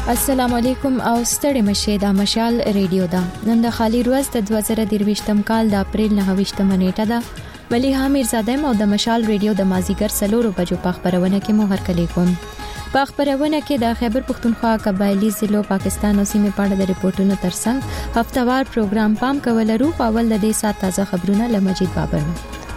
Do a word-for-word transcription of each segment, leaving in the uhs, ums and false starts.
السلام علیکم او ستړي مشه د مشال ریډیو دا نن د خالی ورځ د دوه زره درویشتم کال د اپریل نه ویشتم نیټه ده مليحه میرزاده مو د مشال ریډیو د مازیګر سلورو بجو په خبرونه کې مو هرکلی کوم په خبرونه کې د خیبر پختونخوا قبایلی ضلعو پاکستان او سیمې په اړه د ریپورتونو ترڅنګ هفتوار پروګرام پام کولرو په اول د دې سات تازه خبرونه له مجید بابر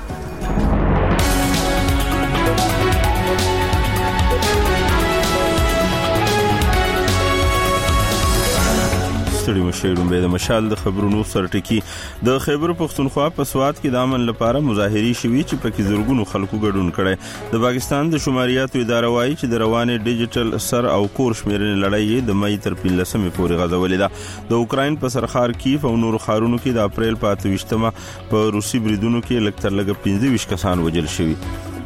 ستړي مشیرون به د مشال د خبرونو سرټکی د خیبر پختونخوا په سواد کې د امن لپاره مظاهري شوي چې پکې زورګونو خلکو ګډون کړي د پاکستان د شماریاتو اداره وايي چې د روانې ډیجیټل سر او کور شمیرنې لړۍ د مې تر پنځلسمې پورې غځولې ده د اوکراین په سرخار کیف او نور خارونو کې د اپریل په اته ویشتمه په روسي بریدونو کې لکتر لګ پنځه ویشت کسان وژل شوي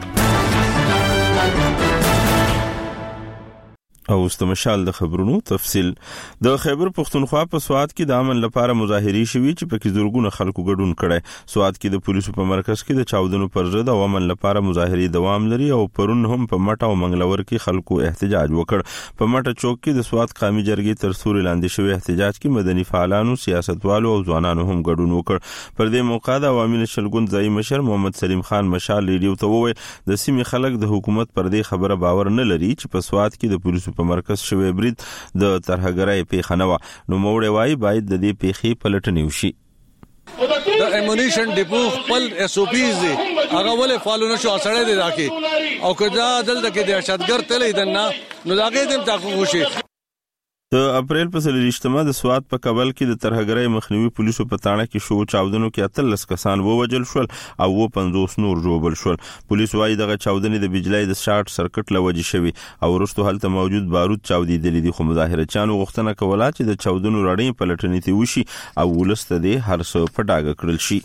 او استمشال د خبرونو تفصیل د خیبر پختونخوا په سواد کې د امن لپاره مظاهري شوي چې پکې زورګونه خلکو ګډون کړي سواد کې د پولیسو په مرکز کې د چاودنو پر ضد او امن لپاره مظاهري دوام لري او پرون هم په مټه او منګلور کې خلکو احتجاج وکړ په مټه چوک کې د سواد قومي جرګې تر سوري لاندې شوی احتجاج کې مدني فعالانو سیاستوالو او ځوانانو هم ګډون وکړ پر دې موقع د عوامي شلګون ځای مشر محمد سلیم خان مشال ریډیو ته وویل د سیمې خلک د حکومت پر دې خبره باور نه لري چې په سواد کې د پولیسو په مرکز شوی برید د ترهګرۍ پیښه نه و نو موړې وای باید د دې پیښې پلټنې وشي د امونیشن ډیپو خپل اس او پیز دي هغه ولې فالو نشو اثر دي راکې او کدا دلته کې د ارشادګر تلې دنه نو لاګې دم تحقیق وشي د اپریل په سلریشتمه د سواد په کابل کې د ترهګرۍ مخنیوي پولیسو په تاڼه کې شو چاودنو کې اتلس کسان ووجل شول او و پنځوس نور ژوبل شول پولیس وايي دغه چاودنې د بجلی د شارټ سرکټ لوجې شوی او وروسته هلته موجود بارود چاودېدلې دي خو مظاهرچیانو غوښتنه کوله چې د چاودنو رړۍ پلټنې ته وشي او ولسته دې هر څه په ډاګه کړل شي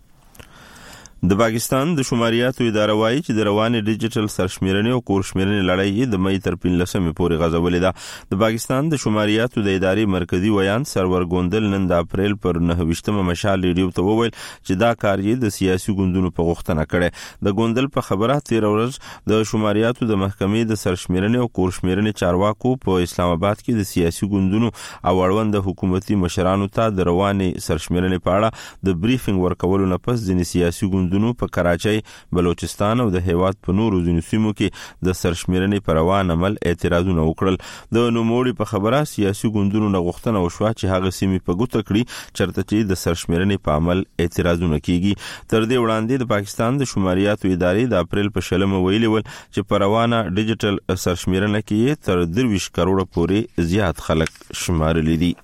د پاکستان د شماریاتو اداره وايي چې د روانې ډیجیټل سرشمیرنې او کور شمیرنې لړۍ د مې تر پنځلسمې پورې غځولې ده د پاکستان د شماریاتو د ادارې مرکزی ویان سرور ګوندل نن د اپریل پر نه ویشتمه مشال ریډیو ته وویل چې دا کار یې د سیاسي ګوندونو په غوښتنه کړي د ګوندل په خبره تیر ورځ د شماریاتو د محکمې د سرشمیرنې او کور شمیرنې چارواکو په اسلام آباد کې د سیاسي ګوندونو او اړوند حکومتي مشرانو ته د روانې سرشمیرنې په اړه د بریفینګ ورکولو نه پس د سیاسي ګوندونو په کراچۍ بلوچستان او د هیواد په نورو ځینو سیمو کې د سرشمیرنې پر روان عمل اعتراضونه وکړل د نوموړي په خبره سیاسي ګوندونو نه غوښتنه وشوه چې هغه سیمې په ګوته کړي چرته چې د سرشمیرنې په عمل اعتراضونه کیږي تر دې وړاندې د پاکستان د شماریاتو ادارې د اپریل په شلمه ویلي ول چې په روانه ډیجیټل سرشمیرنه کې تر درویش کروڑه پورې زیات خلک شمارلي دي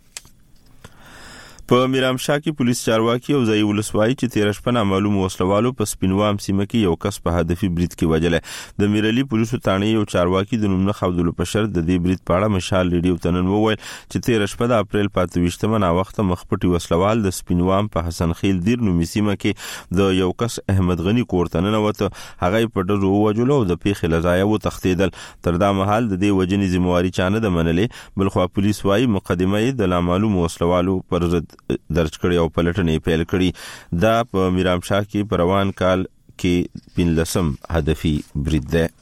په میرامشاه کې پولیس چارواکي او ځای ولسوالۍ چې تیر شپه نامعلوم وسلوالو په سپینوام سیمه کې یو کس په هدفي برید کې وژل د میرلی پولیسو تانې یو چارواکي د نوم نه خودلو په شرط د دې برید په اړه مشال ریډیو ته نن وویل چې تیر شپه د اپریل په اته ویشتمه نا وخت مخپټي وسلوال د سپینوام په حسن خیل دیر نومي سیمه کې د یو کس احمد غنی کورته نه وته هغه په ډزو وژل او د پیښې لزایه و تختیدل تر دا مهال د دې وجنې ذمہواری چانه د منلې بلخو پولیس وايي مقدمه د نامعلوم وسلوالو پر ضد درج کړي او پلټنې پیل کړي دا په میرامشاه کې په روان کال کې پنځلسم هدفي برید ده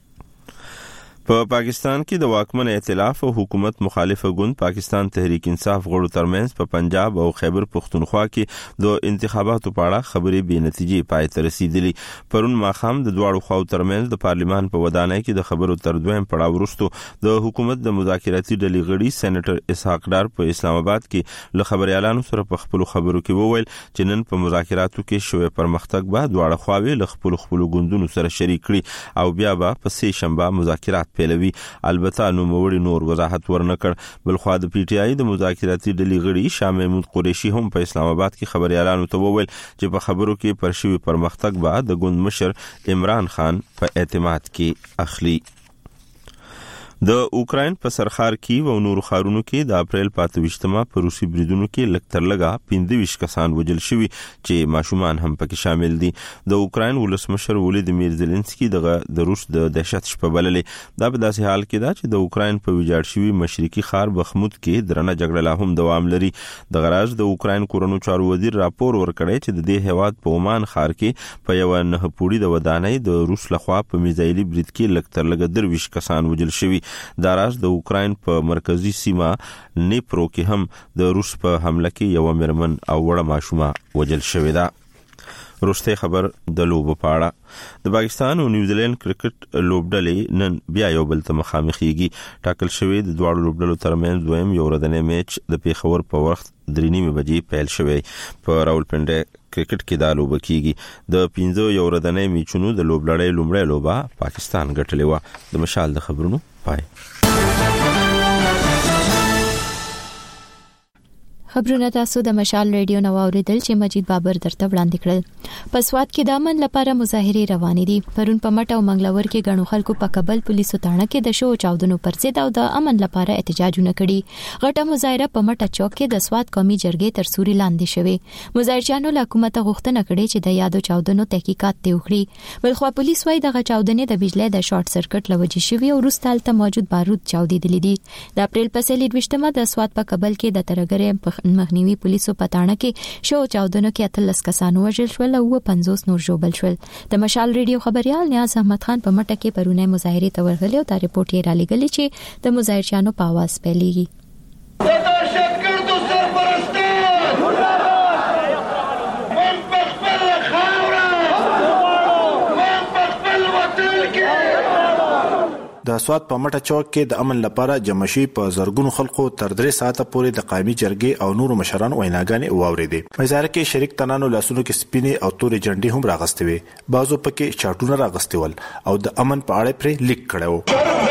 په پاکستان کې د واکمن ائتلاف او حکومت مخالفه ګوند پاکستان تحریک انصاف غړو ترمنځ په پنجاب او خیبر پختونخوا کې د انتخاباتو په اړه خبرې بې نتیجې پای ته رسیدلې پرون ماښام د دواړو خواو ترمنځ د پارلیمان په ودانۍ کې د خبرو تر دویم پړاو وروسته د حکومت د مذاکراتي ډلې غړي سېنیټر اسحاق ډار په اسلام آباد کې له خبريالانو سره په خپل خبرو کې وویل چې نن په مذاکراتو کې شوې پرمختګ به دواړه خواوې له خپل خپل ګوندونو سره شریک کړي او بیا به په سه شنبه مذاکرات پیلوي البته نو موړي نور وضاحت ورنکړ بل خو د پی ټی آی د مذاکراتي ډلې غړي شاه محمود قریشي هم په اسلام آباد کې خبريالانو ته وویل چې په خبرو کې پرشوي پرمختګ بعد د ګوند مشر عمران خان په اعتماد کې اخلي د اوکراین په سرخار کیو او نور خارونو کې د اپریل په اته ویشتمه په روسي بریدونو کې لکتر لګا پنځه ویشت کسان وژل شوي چې ماشومان هم پکې شامل دي د اوکراین ولسمشر ولادیمیر زيلنسکي دغه د روس د دهشت شپه بللې دا په داسې حال کې ده چې د اوکراین په ویجاړ شوي مشرقي ښار بخمود کې درنه جګړه لا هم دوام لري د غراج د اوکراین کورونو چارو وزیر راپور ورکړی چې د دې هیواد په عمان ښار کې په یو نه پوړي د ودانۍ د روس لخوا په میزایلي برید کې لکتر لګ درویش کسان وژل شوي دا راز د اوکراین په مرکزی سیمه نیپرو کې هم د روس په حمله کې یو مرمن او وړه ماشومه وژل شوې ده. روسته خبر د لوبو پاړه د پاکستان او نیوزیلند کرکټ لوبډلې نن بیا یو بل ته مخامخېږي. ټاکل شوی د دواړو لوبډلو ترمنځ دویم یو ورځنی میچ د پیښور په وخت درې نیمې بجې پیل شوی. په راولپنډي کرکټ کې دا لوبه کیږي. د پنځه یو ورځنی میچونو د لوبډلې لومړی لوبه پاکستان ګټلې و. د مشال د خبرونو پای. خبرونه تاسو د مشال ریډیو نو اوریدل چې مجید بابر درته وړاندې کړل. په سواد کې د امن لپاره مظاهره روانې دي. پرون په مټ او منګلور کې غنو خلکو په کابل پولیسو تاڼه کې د شو چاودنو پر ضد او د امن لپاره احتجاجونه کړي. غټه مظاهره په مټ چوک کې د سواد قومي جرګې تر سوري لاندې شوه. مظاهرچیانو له حکومت غوښتنه کړې چې د یادو چاودنو تحقیقات ته وکړي. بلخو پولیس وايي د چاودنې د بجلی د شارټ سرکټ لوجې شوی او وروسته ته موجود بارود چاودېدلې دي. د اپریل په سلیدوشتمه د سواد په کابل کې د ترګرې مخنیوي پولیسو پټانه کې شو چاودنو کې اتلس کسان وژل شول او پنځوس نور ژوبل شول. د مشال ریډیو خبريال نیاز احمد خان په مټه کې پرونه مظاهره ته ورغلی او دا رپورټ یې را لګلی چې د مظاهرچیانو په आवाज پیلېږي. د سواد په مټه چوک کې د امن لپاره جمشي په زرګونو خلکو تر درې ساعته پورې د قومي جرګې او نورو مشرانو ویناګانې واوریدې. مظاهره کې شریک تنانو لاسونو کې سپینې او تورې جنډې هم راغستې وې. بعضو پکې چاټونه راغستې ول او د امن په اړه پرې لیک کړو.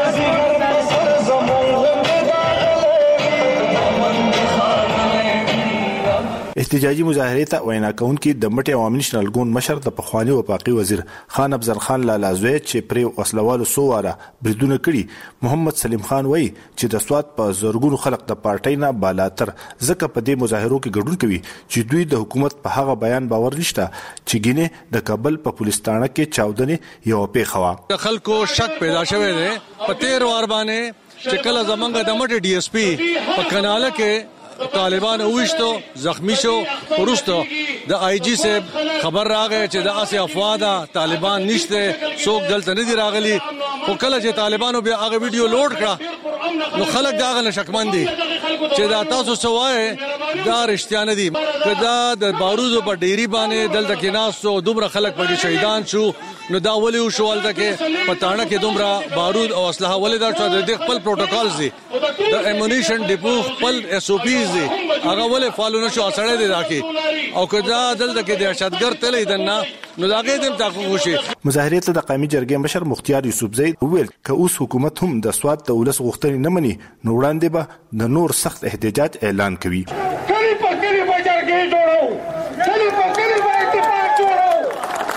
احتجاجي مظاهره ته وینا کوونکي د مټي عوامي نشنل ګوند مشر د پخوانی وفاقي وزیر خان افضل خان لالازوی چې پر وسلوالو سو واره بریدونه کړي. محمد سلیم خان وایي چې د سواد په زورګونو خلک د پارټۍ نه بالاتر ځکه په دې مظاهرو کې ګډون کوي چې دوی د حکومت په هغه بیان باور نشته چې ګینه د کابل په پولیس تاڼه کې چاودنې یو پیښه وا. خلکو شک پیدا شوه دی په تیر وار باندې چې کله زمونږ د مټي ډي اس پی په کناله کې طالبان اوښتو زخمی شو. ورستو د آی جی سے خبر راغی چې د اسه افواده طالبان نشته څوک دلته نه دی راغلي. خو کله چې طالبانو بیا هغه ویډیو لوډ کړه نو خلک دا غل شکمن دي چې دا تاسو سوای دا رښتیا نه دي. کدا د بارودو په ډيري باندې دلته کې ناسو دومره خلک په شهیدان شو نو دا ولي شو ولته کې پټانه کې دومره بارود او اسلحه ولې دا چې د خپل پروتوکول دي د امونیشن ډیپو خپل اس او پیز دي هغه ولې فالو نشو اثر دي راکې او کدا دلته کې د ارشادګر تلې دنه نو داګه دم تحقیق وشي. مظاهره ته د قومي جرګې مشر مختیار یوسف زید وویل ک اوس حکومت هم د سواد د ولس غوښتنې نه مني نو وړاندې به د نور سخت احتجاج اعلان کوي. کلی په کلی به جرګې جوړو کلی په کلی به اتفاق جوړو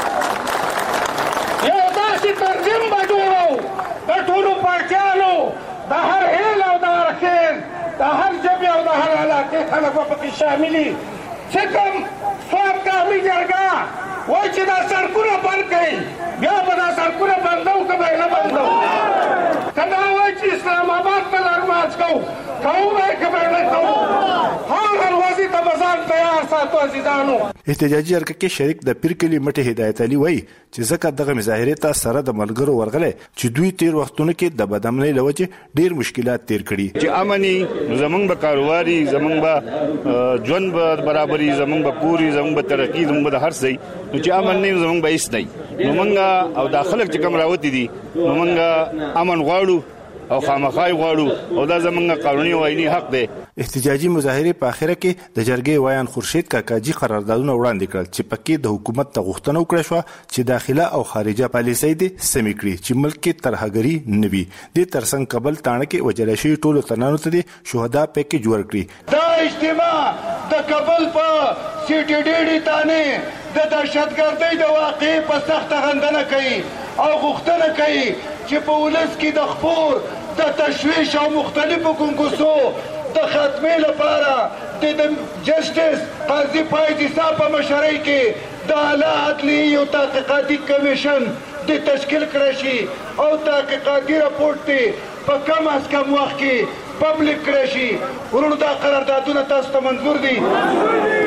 یو داسې تنظیم به جوړو د ټولو پارټیانو د هر هیل او د هر خیل د هر ژبې او د هر علاقې خلک به پکې شاملي چې کوم سواد قومي جرګه وایي چې دا سړکونه بند کړئ بیا به دا سړکونه بندو که به یې نه بندو که دا وایي چې اسلام آباد ته لارمارچ کوو کوو به یې که به یې نه کوو هر ورځې ته به ځان تیار ساتو عزیزانو. احتجاجي حرکت کې شریک د پیر کلي مټي هدایت علي وایي چې ځکه دغه مظاهره ته سره د ملګرو ورغله چې دوی تیر وختونو کې د بدامنۍ لوجه ډیر مشکلات تیر کړي. چې امني زمونږ به کاروباري زمونږ به ژوند به برابرۍ زمونږ به پوری زمونږ به ترقی زمونږ به هر څه نو چې امن نه زمونږ به هیڅ نه نو مونږ او داخله چې کوم راوتی دي نو مونږ امن غواړو او خامخای غواړو او دا زمونږ قانوني او آئینی حق دی. احتجاجي مظاهره په اخره کې د جرګې وایان خورشید کاکاجي قراردادونه وړاندې کړل چې پکې د حکومت ته غوښتنه وکړه شو چې داخله او خارجه پالیسۍ دې سمې کړي چې ملک کې ترهګري نه وي. د ترڅنګ کابل تاڼه کې وجل شوی ټولو تنانو ته شهدا پکې جوړ کړي. دا اجتماع د کابل په سیټي ډیډي تانه د دهشتګردۍ د واقعې په سخته غندنه کوي او غوښتنه کوي چې په ولس کې د خپور د تشویش او مختلفو کنګوسو د خاتمې لپاره د جسټس قاضي فایز صاحب په مشرۍ کې د اعلی عدلیې یو تحقیقاتي کمیشن د تشکیل کړی شي او تحقیقاتي راپورټ دی په کم از کم وخت کې پبلک کړی شي. ورونو دا قراردادونه تاسو ته منظور دي؟ ډېره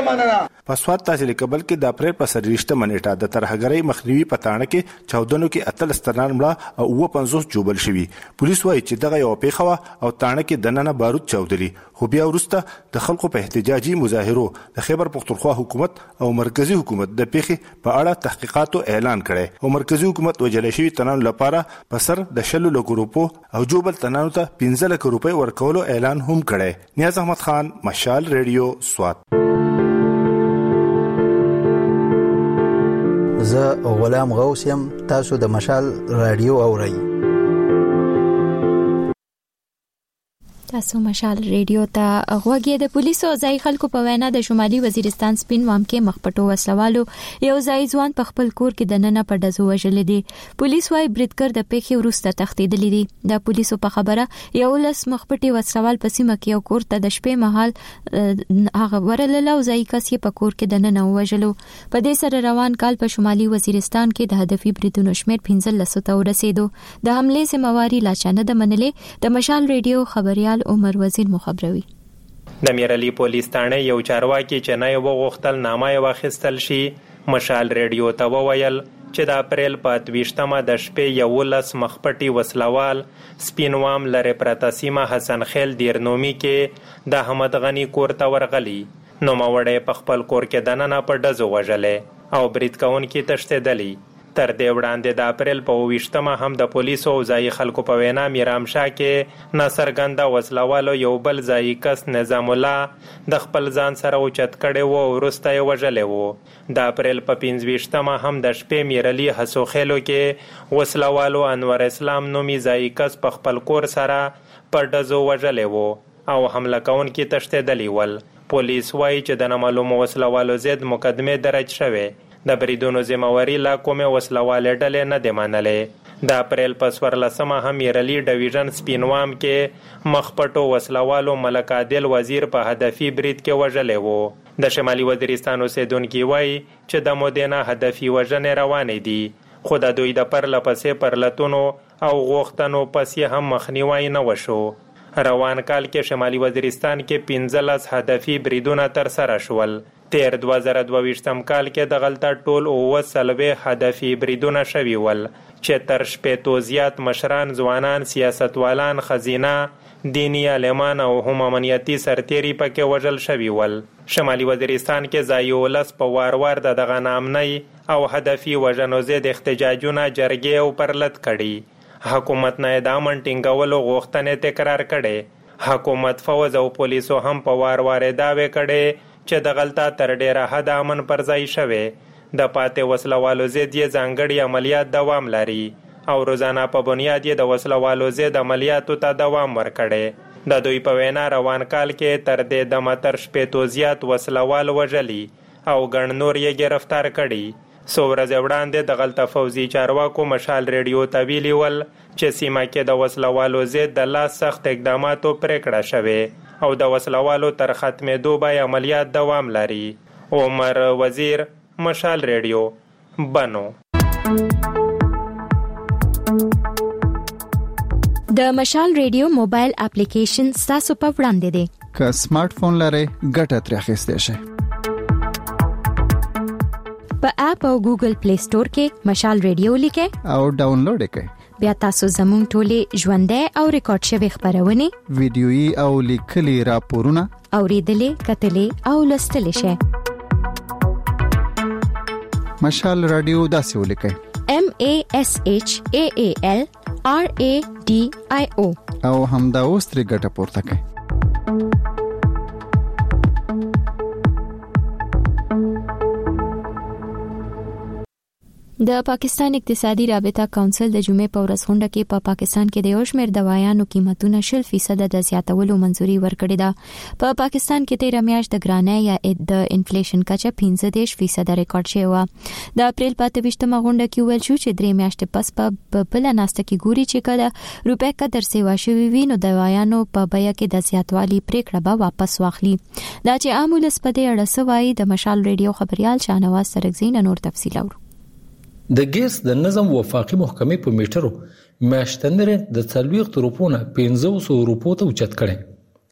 ډېره مننه. په سوات تحصیل کابل کې د اپریل په څلرویشتمه نیټه د ترهګرۍ مخنیوي په تاڼه کې چاودنو کې اتلس تنان مړه او اووه پنځوس جوبل شوي. پولیس وایي چې دغه یوه پیښه وه او تاڼه کې دننه بارود چاودلي، خو بیا وروسته د خلکو په احتجاجي مظاهرو د خیبر پختونخوا حکومت او مرکزی حکومت د پیښې په اړه تحقیقاتو اعلان کړی او مرکزی حکومت وجل شوي تنانو لپاره په سر د شلو لکو روپو او جوبل تنانو ته پنځه لکه روپۍ ورکولو اعلان هم کړی. نیاز احمد خان، مشال ریډیو، سوات. زه غلام غوث یم، تاسو د مشال رادیو اورئ. تاسو مشال ریډیو ته غوږی. د پولیسو ځای خلکو په وینا د شمالي وزیرستان سپین وام کې مخپټو وسلوالو یو ځای ځوان په خپل کور کې د ننه په ډزو وژل دي. پولیس وايي بریدګر د پیښې وروسته تښتیدلی دي. د پولیسو په خبره یو لس مخپټي وسلوال په سیمه کې یو کور ته د شپې مهال هغه ورلل او ځای کس یې په کور کې د ننه وژلو. په دې سره روان کال په شمالي وزیرستان کې د هدفي بریدونو شمیر پنځلس ته ورسېدو. د حملې ذمہواری لا چانه د منلې. د مشال ریډیو خبريال عمر وزیر مخبروي. د میرعلی پولیس تانه یو چارواکي چې نه یو غوښتل نامه واخیستل شي مشال ریډیو ته وویل چې د اپریل په دویشتمه د شپې یولس مخپټي وسلوال سپینوام لري پرته سیمه حسن خیل دیرنومي کې د احمد غنی کور ته ورغلی. نو ماوړې په خپل کور کې دننه په ډزو وژلې او برید کوونکي تښتېدلی. تر دې وړاندې د اپریل په اوویشتمه هم د پولیسو او ځایي خلکو په وینا میرامشاه کې ناڅرګنده وسلوالو یو بل ځایي کس نظام الله د خپل ځان سره اوچت کړی و او وروسته یې وژلی و. د اپریل په پنځویشتمه هم د شپې میرعلي حسوخیلو کې وسلوالو انور اسلام نومي ځایي کس په خپل کور سره په ډزو وژلی و او حمله کوونکي تښتېدلي ول. پولیس وایي چې د نامعلومو وسلوالو ضد مقدمې درج شوې. د بریدونو ذمہواری لا کومې وسلوالې ډلې نه دي منلې. د اپریل په څوارلسمه هم میرعلي ډویژن سپینوام کې مخپټو وسلوالو ملک عادل وزیر په هدفي برید کې وژلی و. د شمالي وزیرستان اوسیدونکي وایي چې د مودې نه هدفي وژنې روانې دي، خو د دوی د پرله پسې پرلتونو او غوښتنو پسې هم مخنیوی نه وشو. روان کال کې شمالي وزیرستان کې پنځلس هدفي بریدونه ترسره شول. تیر دوه زره دوه ویشتم کال کې د غلطه ټول اووه څلوېښت هدفي بریدونه شوي ول چې تر شپېتو زیات مشران، ځوانان، سیاستوالان، خزینه، دینی عالمان او هم امنیتي سرتیري پکې وژل شوي ول. شمالي وزیرستان کې ځایي ولس په وار وار د دغه ناامنۍ او هدفي وژنو ضد احتجاجونه جرګې او پرلت کړي. حکومت نه د امن ټینګولو غوښتنې تکرار کړي. حکومت، فوج او پولیسو هم په وار وار دعوې کړي چې د غلطه تر ډیره حد امن پر ځای شوی. د پاتې وسلوالو ضد یې ځانګړي عملیات دوام لري او روزانه په بنیاد یې د وسلوالو ضد عملیاتو ته دوام ورکړی. د دوی په وینا روان کال کې تر دې دمه تر شپېتو زیات وسلوال وژلي او ګڼ نور یې گرفتار کړي. څو ورځې وړاندې د غلطه فوزي چارواکو مشال ریډیو ته ویلي ول چې سیمه کې د وسلوالو ضد د لاس سخت اقداماتو پرېکړه شوې او د وسلوالو تر ختمېدو به عملیات دوام لري. عمر وزیر، مشال ریډیو، بنو. د مشال ریډیو موبایل اپلیکیشن تاسو په وړاندې دی. که سمارټ فون لرئ ګټه ترې اخیستی شئ. په اپ او ګوګل پلی سٹور کې مشال ریډیو لیکئ او ډاونلوډ کړئ. بیا تاسو زموږ ټولې ژوندۍ او ریکارډ شوی خبرونه، ویډیويي او لیکلي راپورونه اوریدلې، کتلې او لوستلې شئ. مشال رادیو داسې ولیکئ: M A S H A A L R A D I O او همدا اوس ترې ګټه پورته کړئ. د پاکستان اقتصادي رابطه کونسل د جمعې په ورځ غونډه کې په پا پاکستان کې د یو شمېر دوايانو قیمتونه شل فیصد د زیاتولو منځوري ورکړې ده. په پا پاکستان کې تیر میاشت د ګرانۍ یا د انفلیشن کچه پنځه دېرش فیصد ریکارډ شوی و. د اپریل په اته ویشتمه غونډه کې ویل شو چې درې میاشتې پس په بل ناسته کې ګوري چې کله روپې قدر سیوا شوی وي نو دوايانو په بیه کې د زیاتوالي پریکړه به واپس واخلي. دا چې عام ولس په دې اړه سوای د مشال ریډیو خبريال شاهنواز سرګزین نور تفصیل اورو. د ګیس د نظم وفاقي محکمې په میټرو میاشتنره د څلوېښت روپو نه پنځه سوه روپو ته اوچت کړي.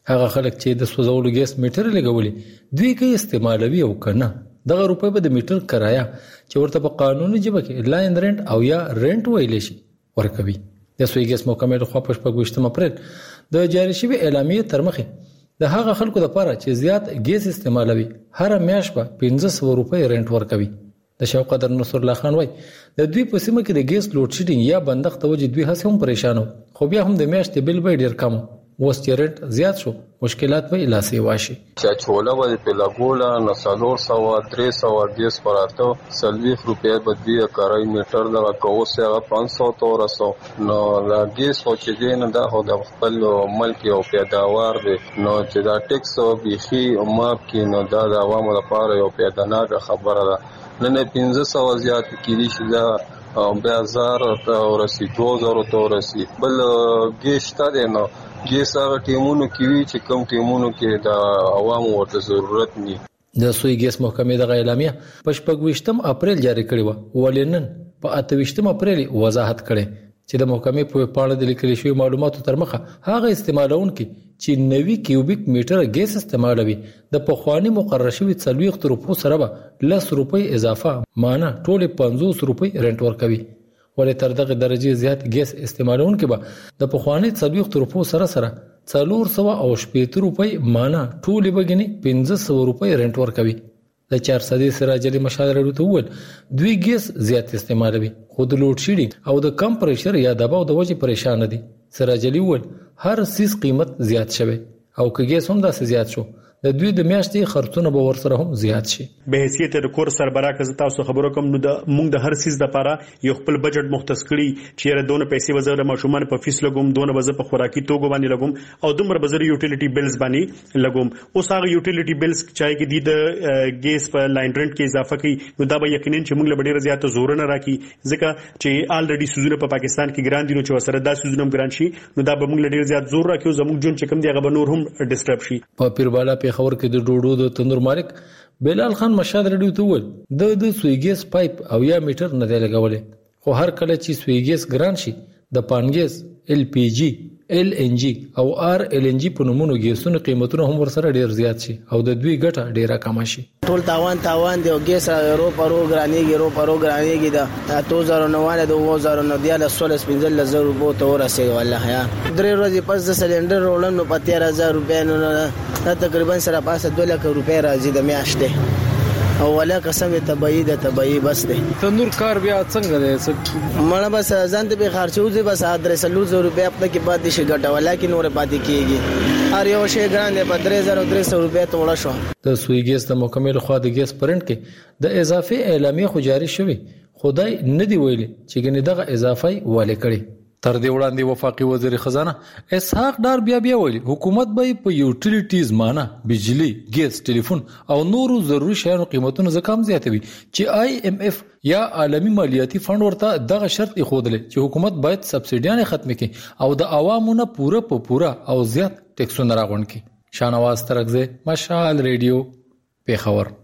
هغه خلک چې د سوزولو ګیس میټر لګولي دوی کې استعمالوي او کنه دغه روپې به د میټر کرایه چې ورته په قانوني ژبه کې لاین رینټ او یا رینټ ویل شي ورکوي. د سوی ګیس محکمې لخوا په شپږ اپریل د جاری شوی اعلامیه تر مخې د هغه خلکو لپاره چې زیات ګیس استعمالوي هر میاشت په پنځه سوه روپۍ رینټ ورکوي. د شوقدر نصر الله خان وای د دوی په سیمه کې د ګیس لوډ شیډینګ یا بندښت توجه دوی هڅه هم پریشانو خو بیا هم د میاشتې بل به ډیر کم اوس چې رینټ زیات شو مشکلات به لاسي واشي. چې چوله به په لاګولا نو څلور سوه درې سوه ګیس پراته سلويخ روپۍ به دوی کارای میټر دغه کوسه هغه پنځه سوه تور سو نو دا ګیس خو چې دین دا هو د خپل ملک او پیداوار دی نو چې دا ټیکس او بيخي او ماپ کې نو دا د عوامو لپاره یو پیدانه خبره ده. نن پنځه سوه زیات کېدي چې دا بیا هزار ته ورسي دوه زره ته ورسي بل ګیس تا نو ګیس هغه ټیمونو کې وی چې کوم ټیمونو کې د عوامو ورته ضرورت ني. د سوی ګیس محکمې د اعلامیه په شپږ اپریل جاری کړی و ولنن په اته اپریل وضاحت کړي چې د محکمې په پاڼه د لیکل شوی معلوماتو تر مخه هغه استعمالونکي چې نوي کیوبیک میټر ګیس استعمالوي د پخوانی مقرر شوی څلويخ روپو سره به لس روپۍ اضافه معنی ټول پنځوس روپۍ رینټ ورکوي. ولې تر دغه درجه زیات ګیس استعمالونکي به د پخوانی څلويخ روپو سره سره څلور سوه او شپږ روپۍ معنی ټول بګنی پنځه سوه روپۍ رینټ ورکوي. د چار صدې سراج علي مشال رډو ته ول دوی ګیس زیات استعمالوي خو د لوډ شیډینګ او د کم پریشر یا دباو د وجې پریشان دي. سراج علي ول هر سیس قیمت زیات شوی او که ګیس هم داسې زیات شو د دوی د میاشتې خرڅونه به ورسره هم زیات شي. به حیثیت د کور سربراہ که تاسو خبرو کوم نو د موږ د هر سیس لپاره یو خپل بجټ مختص کړی چې را دونه پیسې وزره ماشومان په فیس لګوم دونه وزره په خوراکي توګه باندې لګوم او دومره وزره یوټیلیټي بیلز باندې لګوم. اوس هغه یوټیلیټي بیلز چای کې د ګیس په لاین رینټ کې اضافه کوي نو دا به یقینا چې موږ له ډیره زیاته زور نه راکې ځکه چې آلریډي سوزونه په پاکستان کې ګران دي نو چې سره دا سوزونه ګران شي نو دا به موږ له ډیره زیات زور راکې زموږ جون چې کوم دی هغه به نور هم ډیسټرب شي. په پیربالا په خبر کې د ډوډو د تندور مالک بلال خان مشاد رډیو ته ول د د سویګیس پایپ او یا میټر نه دی لګولې خو هر کله چې سویګیس ګران شي د پانګیس ال پی جی ال ان جی او ار ال ان جی په نومونو ګیسونو قیمتونه هم ورسره ډیر زیات شي او د دوی ګټه ډیره کم شي. ټول تاوان تاوان دی او ګیس رو پرو ګرانیږي رو پرو ګرانیږي دا دو هزار و نو د دو هزار و نو دی له سولس پنځل زره روپو ته ورسېږي والله یا درې ورځې پس د سلندر رولم نو په تیرا هزار روپیا نو تقریبا سره پاسه دوه لک روپیا راځي د میاشتې او ولا قسم تبعی د تبعی بس دی. تندور کار بیا څنګه دی مړه بس ځان ته به خرچو دي بس درې سلو زره روپیا په کې بعد شي ګټه ولیکن ور پاتې کیږي هر یو شی ګران دی په درې زره درې سوه روپیا ته وړه شو. د سویګیس د مکمل خو د ګیس پرنټ کې د اضافي اعلامیه خو جاری شوی خدای نه دی ویلي چې ګنې دغه اضافي والي کړي. تر دې وړاندې وفاقي وزیر خزانه اسحاق ډار بیا بیا ویلي حکومت به په یوټیلیټیز معنی بجلی ګیس ټلیفون او نورو ضروري شیانو قیمتونه زکام زیاتوي چې آی ایم ایف یا عالمی مالیاتي فند ورته دغه شرط ایښودل چې حکومت باید سبسیډیانه ختم کړي او د عوامو پوره په پوره او زیات ټیکسونه راغونډ کړي. شانواز ترغزه مشال ریډیو پیښور.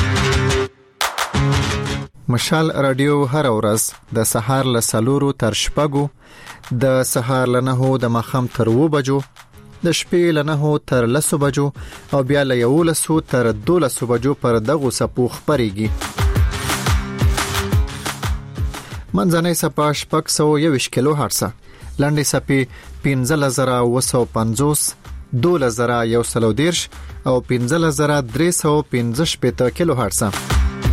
مشال رادیو هر ورځ د سهار له سلورو تر شپږو د سهار له نهو د ماښام تر اوو بجو د شپې له نهو تر لسو بجو او بیا له یولسو تر دولسو بجو پر دغو څپو خپرېږي. منځنۍ څپه شپږ سوه یوویشت کیلو هرټزه، لنډې څپې پنځلس زره اوه سوه پنځوس، دولس زره یو سل او دېرش او پنځلس زره درې سوه پنځه شپېته کیلو هرټزه.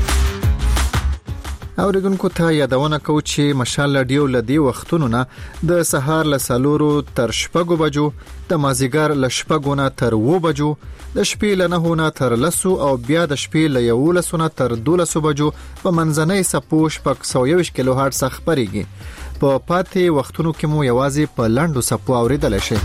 اوریدونکو ته یادونه کوو چې مشال رادیو لدی وختونو نه د سهار له سلورو تر شپږو بجو، د مازیګر له شپږو نه تر اوو بجو، د شپې له نهو نه تر لسو او بیا د شپې له یولسو نه تر دولسو بجو په منځنۍ څپو شپږ سوه یوویشت کیلو هرټز خپرېږي. په پاتې وختونو کې مو یوازې په لنډو څپو اوریدلی شئ.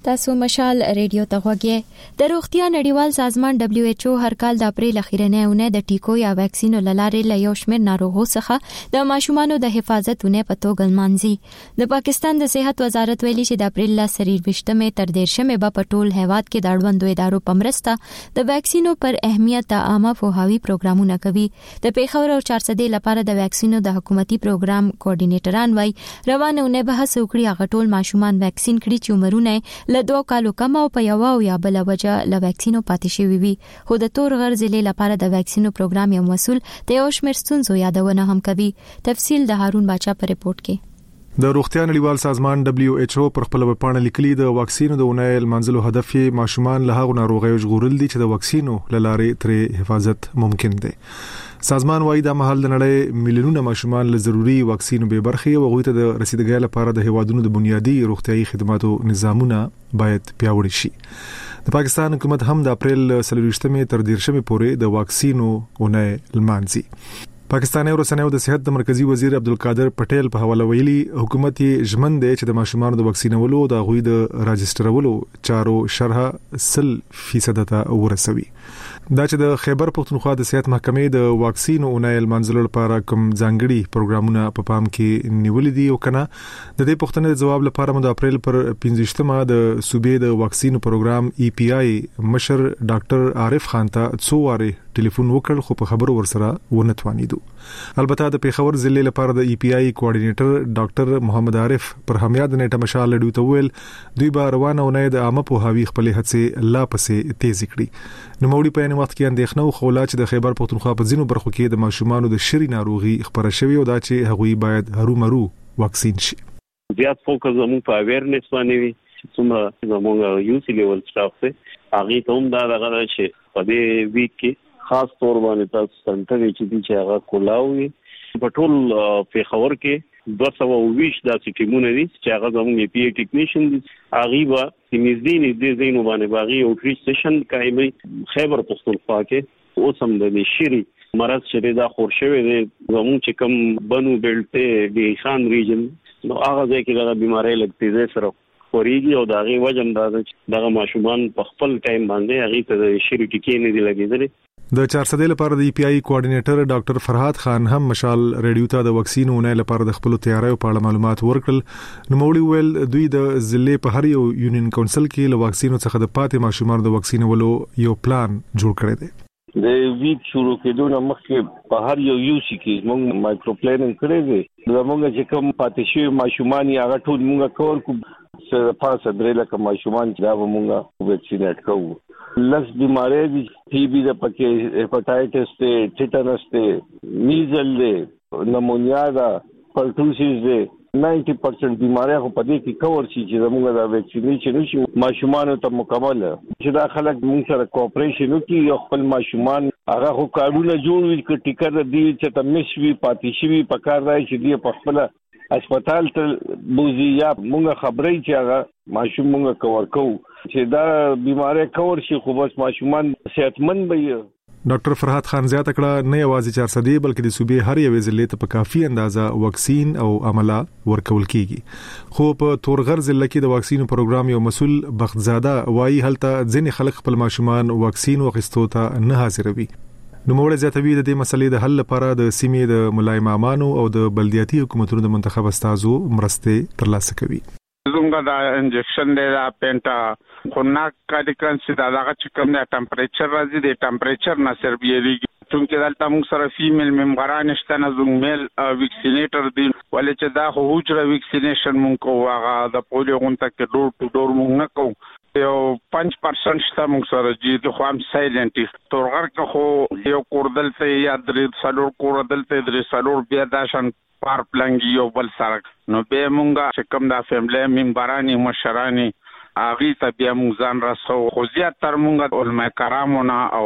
تاسو مشال ریډیو ته غوږی د روغتیا نړیوال سازمان دبليو ایچ او هر کال د اپریل اخیرنه اونه د ټیکو یا ویکسین لاره له یو شمېر ناروغو څخه د ماشومانو د حفاظتونه په توګه مانځي د پاکستان د صحت وزارت ویلي چې د اپریل ل سریر وشتمه تر دیرشمه په پټول هیواد کې د اړوندو ادارو پمرسته د ویکسینو پر اهمیت عامه فوهاوی پروګرامونه کوي د پیښور او چارسدې لپاره د ویکسینو د حکومتي پروګرام کوارډینیټران وای روانونه بحث وکړي هغه ټول ماشومان ویکسین کړي چې عمرونه له دوه کالو کم او په یو او یا بل وجه له ویکسینو پاتې شوی وي خو د تور غر ضلع لپاره د ویکسینو پروګرام یو مسول د یو شمېر ستونزو یادونه هم کوي تفصیل د هارون باچا په ریپورت کې د روغتیا نړیوال سازمان دبليو ایچ او پر خپل وبپاڼه لیکلي د واکسینو د اونۍ منځلو هدف یې ماشومان له هغو ناروغیو ژغورل دي چې د واکسینو لارې ترې حفاظت ممکن دی سازمان وايي د محل د نړۍ میلیونونه ماشومان له ضروري واکسینو به برخه او غوښته د رسیدګۍ لپاره د هوادونو د بنیادی روغتيایي خدماتو نظامونه باید پیاوړي شي د پاکستان حکومت هم د اپریل سلويشتمه تر دیرشمه پورې د واکسینو اونۍ لمانځي پاکستاني ورسنیو د صحت د مرکزی وزیر عبدالقادر پټیل په حواله ویلي حکومت یې ژمن دی چې د ماشومانو د واکسینولو د غوي د راجسترولو چارو شرح سل فیصد ته ورسوي دا چې د خیبر پختونخوا د صحت محکمې د واکسینو اونۍ منځلو لپاره کوم ځانګړي پروګرامونه په پام کې نیولې دي او کنه د دې پوښتنې د جواب لپاره مو د اپریل پر پنځمه د صوبې د واکسینو پروګرام ای پی آی مشر ډاکټر عارف خان ته څو واره ټلیفون وکړ خو په خبرو ورسره ونه توانیدو البته د پیښور ضلع لپاره د ای پی آی کوارډینیټر ډاکټر محمد عارف پر همیاد نیټه مشال لډو ته ویل دوی به روانه اونۍ د عامه پوهاوی خپل هڅې لا پسې تیز کړي نو موړي په وخت کې اندېښنه خو لا چې د خیبر پختونخوا په ځینو برخو کې د ماشومانو د شری ناروغي خبره شوی او دا چې هغوی باید هرو مرو واکسین شي زیات فوکس زموږ په اویرنس باندې وي چې څومره زموږ یو سی لیول سټاف ته هغه ته هم دا دغه چې په دې ویک کې خاص تور باندې تاسو څنګه چې دي چې هغه کولاوي په ټول پیښور کې دوه سوه ویش داسې ټیمونه دي چې هغه زموږ ای پی آی ټیکنیشن دي هغه به نږدې نږدې ځینو باندې باغي او ټری سټیشن کوي خیبر پختونخوا کې اوس هم د شری مرض چې دا خور شوی دی زموږ چې کوم بنو بیلټ دی خان ریجن نو هغه ځای کې دا بیماری لګتي سره خوريږي او دا غي وجم دا دغه ماشومان په خپل ټایم باندې هغه ته د شری ټکی نه دی لګیدل د چارسدې لپاره د ای پی آی کوارډینیټر ډاکټر فرحات خان هم مشال ریډیو ته د واکسینو اونۍ لپاره د خپل تیاریو په اړه معلومات ورکړل نو موړي ویل دوی د ضلع په هر یو یونین کونسل کې له واکسینو څخه د پاتې ماشومان د واکسینولو یو پلان جوړ کړی دی د ویک شروع کېدو نه مخکې په هر یو یو سی کې موږ مایکرو پلانینګ کړی دی زموږ چې کوم پاتې شوی ماشومان یې هغه ټول موږ کور کو سره پاسه درې لکه ماشومان چې دا موږ ویکسینیټ کوو لس بیماری دي ټي بي د پکې هپاتایټس ته ټیټانس ته میزل دی نمونیا دا پرټوسیس دی نائنٹی پرسنٹ بیماری خو په دې کې کور شي چې زموږ د ویکسینیشن شي ماشومان ته مکمل چې دا خلک موږ سره کوآپریشن وکړي یو خپل ماشومان هغه خو کارونه جوړ وي چې ټیکر دی چې تمش وی پاتې شي په کار راځي چې دی په خپل هسپتال ته بوزي یا موږ خبرې چې هغه ماشوم موږ کور کوو چې دا بیماری کور شي خو بس ماشومان صحتمند وي ډاکټر فرحات خان زیات کړه نه یوازې چارسدې بلکې د صوبې هر یو ضلع ته په کافي اندازه واکسین او عمله ورکول کیږي خو په تورغر ضلع کې د واکسینو پروګرام یو مسول بختزاده وایي هلته ځینې خلک خپل ماشومان واکسین واخیستو ته نه حاضروي نو موږ زیاتوي د دې مسلې د حل لپاره د سیمې د ملای مامانو او د بلدیاتي حکومتونو د منتخب استادو مرسته ترلاسه کوي زموږ دا انجکشن دی دا پینټا خو نه کاري کانسي دا هغه چې کوم د ټمپریچر راځي د ټمپریچر نه سر بیریږي څنګه دلته موږ سره فیمیل ممبران شته نه زموږ میل ویکسینیټر دی ولې چې دا خو حجره ویکسینیشن مونږ کوو هغه د پولیو غونټه کې ډور ټو ډور مونږ نه کوو یو پنځه پرسنټ شته موږ سره چې د خو هم سایلنټ تورغر کې خو یو کوردل ته یا درې څلور کوردل ته درې څلور بیا داشن پار پلانګي یو بل سره نو به مونږه چې کوم د فیملی ممبرانی مشرانی اغه ته بیا مونږ ځان راسو خو زیات تر مونږ علماء کرامونه او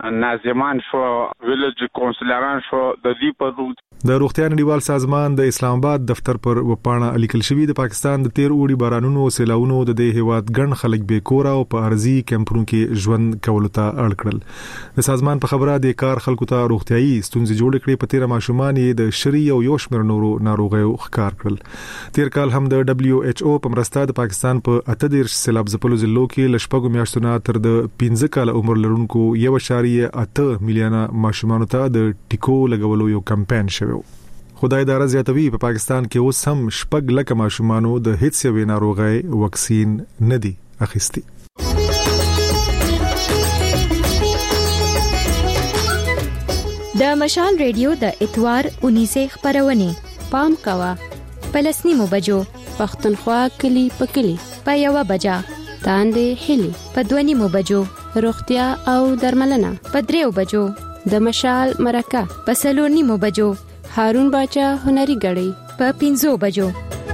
ناظمان شو ویلج کونسلران شو د دې په د روغتیا نړیوال سازمان د اسلام آباد دفتر پر وپاڼه لیکل شوی د پاکستان د تیر اوړي بارانونو او سیلاونو د دې هیواد ګڼ خلک بې کور او په ارزي کیمپونو کې ژوند کولو ته اړ کړل د سازمان په خبره د کار خلکو ته روغتيایي ستونزې جوړ کړې په تیر ماشومان یې د شری او یو شمېر نورو ناروغیو ښکار کړل تیر کال هم د دبليو ایچ او په مرسته د پاکستان په اته دیرش سیلاب ځپلو ضلعو کې لشپږو میاشتو نه تر د پنځه کال عمر لرونکو یو اشاریه اته میلیونه ماشومان ته د ټیکو لګولو یو کمپاین شوی خدای دار زیاتوي په پاکستان کې اوس هم شپږ لک ماشومان د هیڅ یو ناروغي وکسین نه دي اخیستي د مشال ریډیو د اتوار اونیسه خبرونه پام کوا پلسنیمو بجو پختونخوا کلی پکلی په یو بجا تاندې هلي په دونیمو بجو روغتیا او درملنه په دریو بجو د مشال مرکه په سلورنیمو بجو هارون باچا هنري غړي په پنځو بجو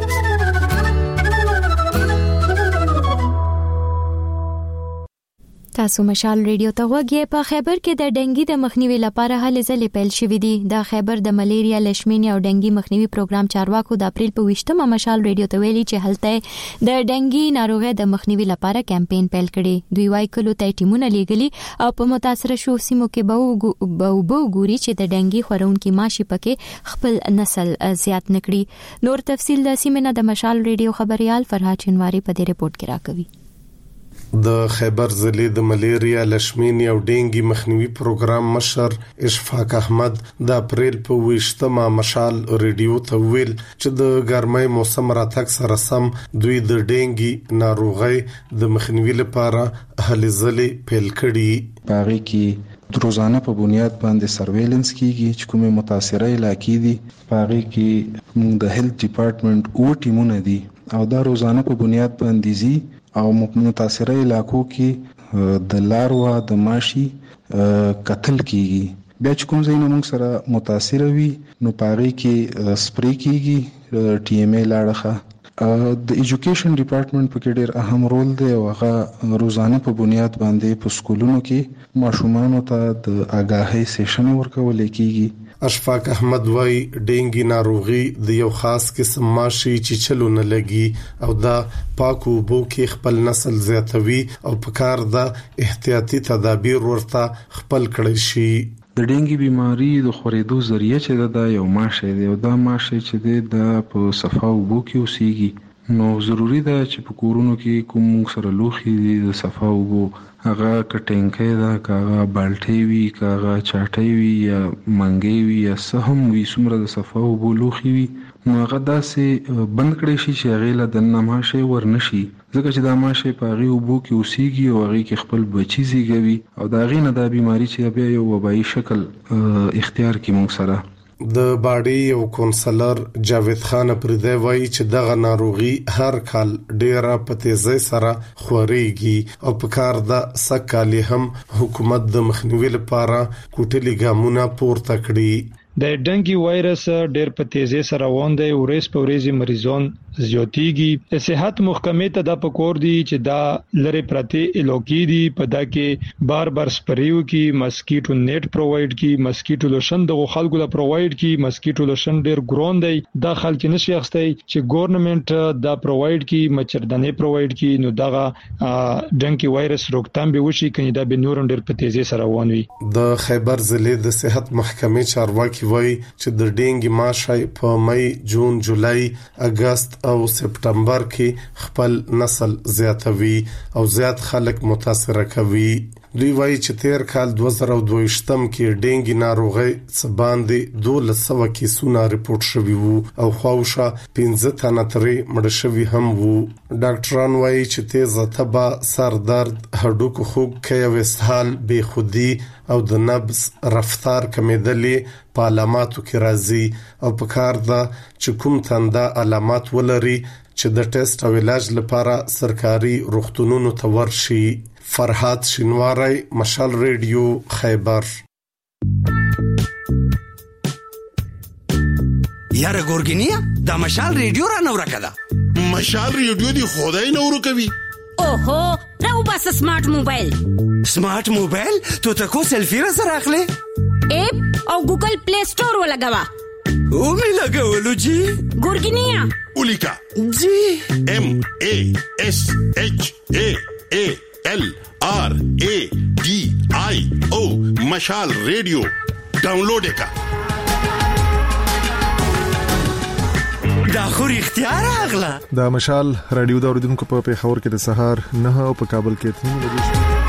تاسو مشال ریډیو ته وګورئ په خیبر کې د ډنګي د مخنیوي لپاره هلې ځلې پیل شوې دي د خیبر د ملیریا لشمینیا او ډنګي مخنیوي پروګرام چارواکو د اپریل په ویشتمه مشال ریډیو ته ویلي چې هلته د ډنګي ناروغي د مخنیوي لپاره کمپاین پیل کړي دوی وايي کلو ته ټیمونه لیږلي او په متاثر شو سیمو کې به وبو ګوري چې د ډنګي خورونکو ماشي پکې خپل نسل زیات نکړي نور تفصیل د سیمه د مشال ریډیو خبريال فرهاد چنواری په دې ریپورت کې راکوي د خیبر ضلع د ملیریا لشمینی او ډینګي مخنیوي پروګرام مشر اشفاق احمد د اپریل په ویشتمه مشال ریډیو ته ویل چې د ګرمۍ موسم راتګ سره سم دوی د ډینګي ناروغي د مخنیوي لپاره هلې ځلې پیل کړي باغی کې روزانه په بنیاد باندې سرویلنس کیږي چې کومه متاثره علاقې دي باغی کې موږ د هیلث ډپارټمنټ او ټیمونه دي او دا روزانه په بنیاد باندې زی او متاثره علاقو کې د لاروا د ماشي قتل کیږي بیا چې کوم ځای موږ سره متاثر وي نو پاره کې سپری کیږي ټي ام ای لاړه د ایجوکیشن ډپارټمنټ په کې ډېر اهم رول دی او هغه روزانه په بنیاد باندې په سکولونو کې ماشومان ته د آگاهی سیشن ورکول کیږي اشفاق احمد وای ډینګي ناروغي د یو خاص قسم ماشي چې چلو نه لګي او دا پاکو بو کې خپل نسل زیاتوي او په کار د احتیاطي تدابیر ورته خپل کړی شي د ډینګي بیماری د خورېدو ذریعہ چې دا یو ماشي دی او دا ماشي چې د په صفاو بو کې اوسېږي نو ضروری ده چې په کورونو کې کوم سره لوخي دي د صفاو بو هغه کټینګي دا کاغه بالټي وی کاغه چاټي وی یا منګي وی یا سهم وی سمره د صفاو بو لوخي وی نو هغه داسې بند کړی شي چې هغه له دنه ماشه ورنشي ځکه چې دا ماشه په هغه وبو کې اوسېږي او هغه کې خپل بچی زیږوي او دا غینه د بیماری چې بیا یو وبایي شکل اختیار کی مونږ سره د باډي او کونسلر جاوید خان پردې وایي چې دغه ناروغي هر کال ډیره په تیزی سره خوريږي او په کار د سکالي هم حکومت د مخنیوي لپاره کوټلي ګامونه پورته کړي د ډنګي وایرس ډېر په تیزی سره روان دی او ریس په ریزي مریضان زیاتیږي د صحت محکمې ته د پکور دی چې دا لری پرتی الوکی دی په دا کې بار بار سپریو کې مسکیټو نیټ پرووایډ کی مسکیټو لوشن د خلکو لا پرووایډ کی مسکیټو لوشن ډېر ګرون دی دا خلک نشي اخستای چې ګورنمنت دا پرووایډ کی مچردانې پرووایډ کی نو دغه ډنګي وایرس روکتام به وشي کني دا به نورم ډېر په تیزی سره روان وي د خیبر ضلع د صحت محکمې چارواکي وایي چې د ډینګي ماشي په مې جون جولای اگست او سپټمبر کې خپل نسل زیاتوي او زیات خلک متاثر کوي دوی وایي چې تیر کال دوه زره دوه کې ډینګي ناروغي څباندې دوه سوه کیسونه رپورت شوي وو او خواوشه پنځه تنه ترې مړ شوي هم وو ډاکټران وایي چې تیزه تبه سر درد هډوکو خوږ کې وسحال بے خودي او د نبض رفتار کمیدلې په علاماتو کې راځي او په کار ده چې کوم تنده علامات ولري چې د ټیسټ او علاج لپاره سرکاري روغتونونو ته ورشي فرهاد شینواری مشال ریډیو خیبر یاره ګورګینیا دا مشال ریډیو را نو راکړه مشال ریډیو دی خدای نو ورکوي اوهو راو بس سمارټ موبایل سمارټ موبایل تو تکو سیلفی را سره اخلي اپ او ګوګل پلی سٹور ولګوا او می لګولو جی ګورګینیا اولیکا جی ام ا اس اچ ا ا ال آر ا डी आई او مشال ریډیو ډاونلوډ کا دا خو اختیار اغلا دا مشال رادیو دا اوریدونکو په پیښور کې د سهار نه او په کابل کې تین بجې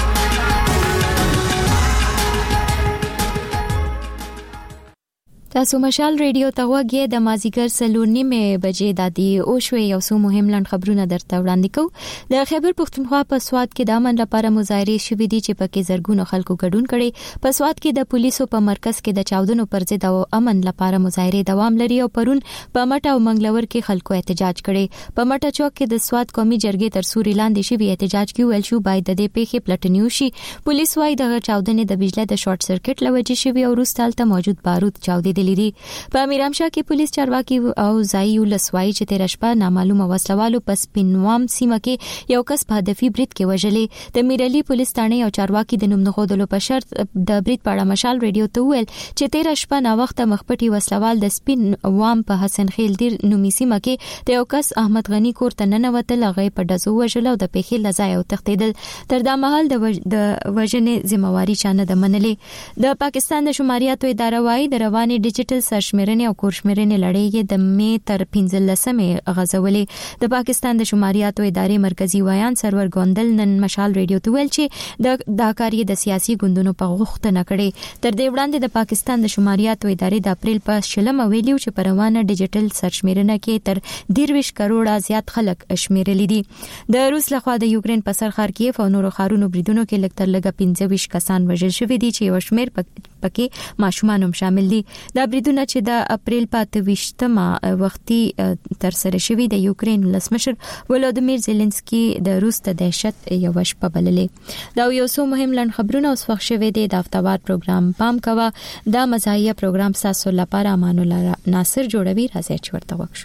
تاسو مشال ریډیو ته وګورئ د مازیګر سلور نیمه بجې د دې او شوي یو څو مهم لاند خبرونه درته وړاندې کوو د خیبر پختونخوا په سواد کې د امن لپاره مظاهره شوې دي چې پکې زرګونو خلکو ګډون کړي په سواد کې د پولیسو په مرکز کې د چاودنو پر ضد او امن لپاره مظاهره دوام لري او پرون په مټه او منګلور کې خلکو احتجاج کړي په مټه چوک کې د سواد قومي جرګې تر سوري لاندې شوی احتجاج کې ویل شو باید د دې پیښې پلټنیو شي پولیس وايي د چاودنې د بجلی د شارټ سرکټ لوجې شوی او روستالته موجود بارود چاودې دي په امیرامشاه کې پولیس چارواکي او ځای ولسوای چې تیر شپه نامعلومه وسلوالو پس پینوام سیمه کې یو کس په هدفي برید کې وژلې د میرالي پولیس ثانه او چارواکي د نوم نخودلو په شرط د برید په اړه مشال ریډیو ته ویل چې تیر شپه نا وخت مخپټي وسلوال د سپین وام په حسن خیل دیر نومي سیمه کې د یو کس احمد غنی کور ته ننوتل هغه په دزو وژل او د پیښې لځای او تختیدل تر دا مهال د وژنې ذمہواری چانه د منلې د پاکستان د شماریاتو اداره وايي د رواني ډیجیټل سرشمېرنې او کورشمېرنې لړۍ د مې تر پنځلسمې غزولې د پاکستان د شماریاتو ادارې مرکزی ویان سرور ګوندل نن مشال ریډیو ته ویل چې د داکاري د سیاسي ګوندونو په غوښتنه کړي تر دې وړاندې د پاکستان د شماریاتو ادارې د اپریل په شلمه ویلیو چې په روانه ډیجیټل سرشمېرنه کې تر درویش کروڑه زیات خلک شمیرل دي د روس لخوا د یوکرين په سر خار کې او نورو خارونو بریدونو کې لکتر لګه پنځه ویشت کسان وژل شوي دي چې وشمیر پکې ماشومان هم شامل دي دا بریدونه چې د اپریل په تلويشتمه وختي تر سره شوی د یوکرين ولسمشر ولادیمیر زيلنسکي د روس ته دهشت یو شپه بللې دا یو څو مهم لاند خبرونه اوس وخت شوی دی د افتوار پروګرام پام کوا دا مزاحیه پروګرام تاسو لپاره امان الله ناصر جوړوي راځي چې ورته وښو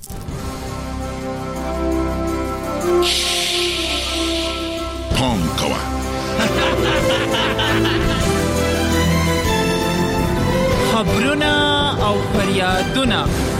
پام کوا خبرونه او فریادونه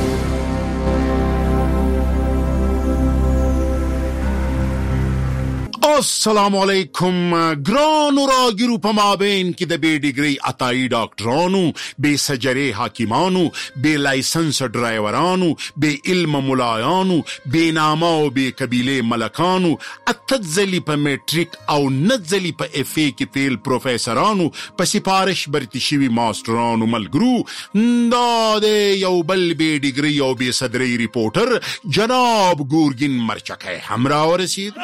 السلام علیکم ګران راګیرو په مابین کې د بی ډیګری عطایي ډاکټرانو بے سجرې حکیمانو بے لایسنس ډرایورانو بے علم ملایانو بے نامه او بے قبیله ملکانو اتځلی په میټریک او نځلی په اف ای کې فیل پروفیسورانو په سفارش برتی شوی ماسترانو ملګرو دا د یو بل بی ډیګری او بے صدرې ریپورټر جناب ګورګین مرچکه همراه ورسید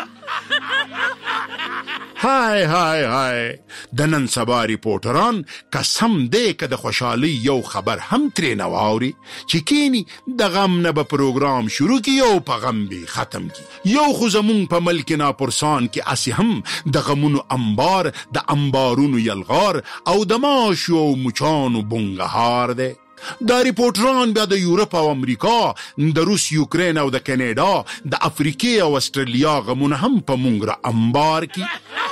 هاي هاي هاي د نن سبا ریپورټران قسم دې که د خوشحالي یو خبر هم ترې نه واوري چې کینی د غم نه به پروګرام شروع کی یو په غم به ختم کی یو خو زمون په ملک ناپرسان کې اسی هم د غمونو انبار د انبارونو یلغار او د ماشو مچانو بونګهار ده دا ریپورټران بیا د یورپ او امریکا د روس یوکرین او د کینیډا د افریقې او استرالیا غمونه هم په مونږ را انبار کی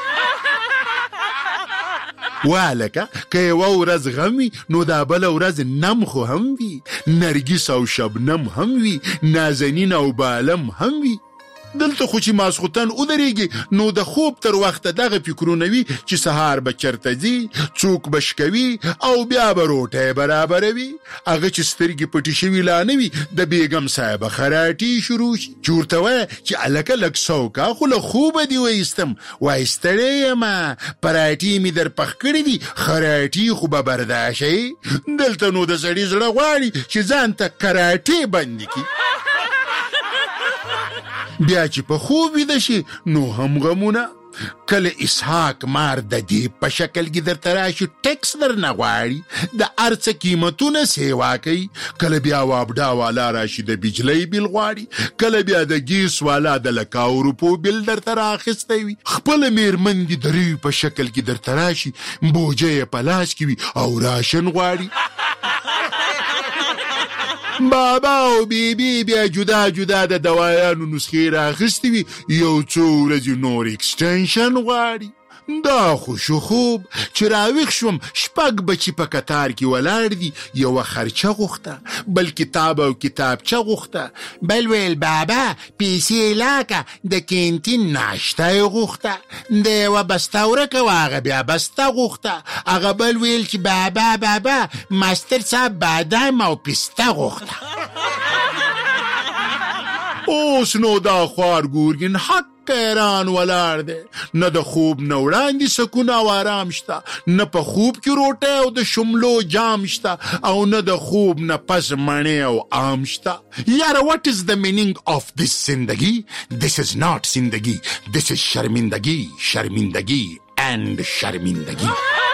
والکه که یو ورځ غمي نو دا بل ورځ نم خو هم وي نرګس او شبنم هم وي نازنین او بالم هم وي دلته خو چې ماسختن ودرېږي نو د خوب تر وخت دغه فکرونه وي چې سهار به چرته ځي څوک بشکوي او بیا به روټۍ برابروي هغه چې سترګې پټې شوي لا نه وي د بیګم صاحب خراټي شروع شي چې ورته وایه چې هلکه لږ سوکه خو له خوبه دې وایستم وایي ستړی یمه پراټي مې در پخ کړي دي خراټي خو به برداشئ دلته نو د سړي زړه غواړي چې ځان ته کراټې بندې کړي بیا چې په خوب ویده شي نو هم غمونه کله اسحاق مار د دې په شکل کې درته راشي ټیکس درنه غواړي د هر څه قیمتونه سیوا کوي کله بیا وابډا والا راشي د بجلی بیل غواړي کله بیا د ګیس والا د لکاو روپو بیل درته رااخیستی وي خپله میرمن دې د روي په شکل کې درته راشي بوجه یې په لاس کې وي او راشن غواړي بابا او بیبي بیا جدا جدا د دوايانو نسخې راخستې وي یو څو ورځې نور اکسټنشن غواړي. دا خو شو خوب چې راویښ شوم شپږ بچي په کتار کې ولاړ دي. یوه خرچه غوښته، بل کتاب او کتابچه غوښته، بل ویل بابا پیسې لاکه د کینټین ناشته یې غوښته، د یوه بسته ورکه و هغه بیا بسته غوښته، هغه بل ویل چې بابا بابا ماستر صاحب بادام او پسته غوښته. اوس نو دا خوار ګورګین حق ایران ولاړ دی، نه د خوب نه وړاندې سکون او آرام شته، نه په خوب کې روټۍ او د شملو جام شته، او نه د خوب نه پس مڼې او عام شته. یاره what is the meaning of this زندگی؟ This is not زندگی، this is شرمندگی، شرمندگی and شرمندگی.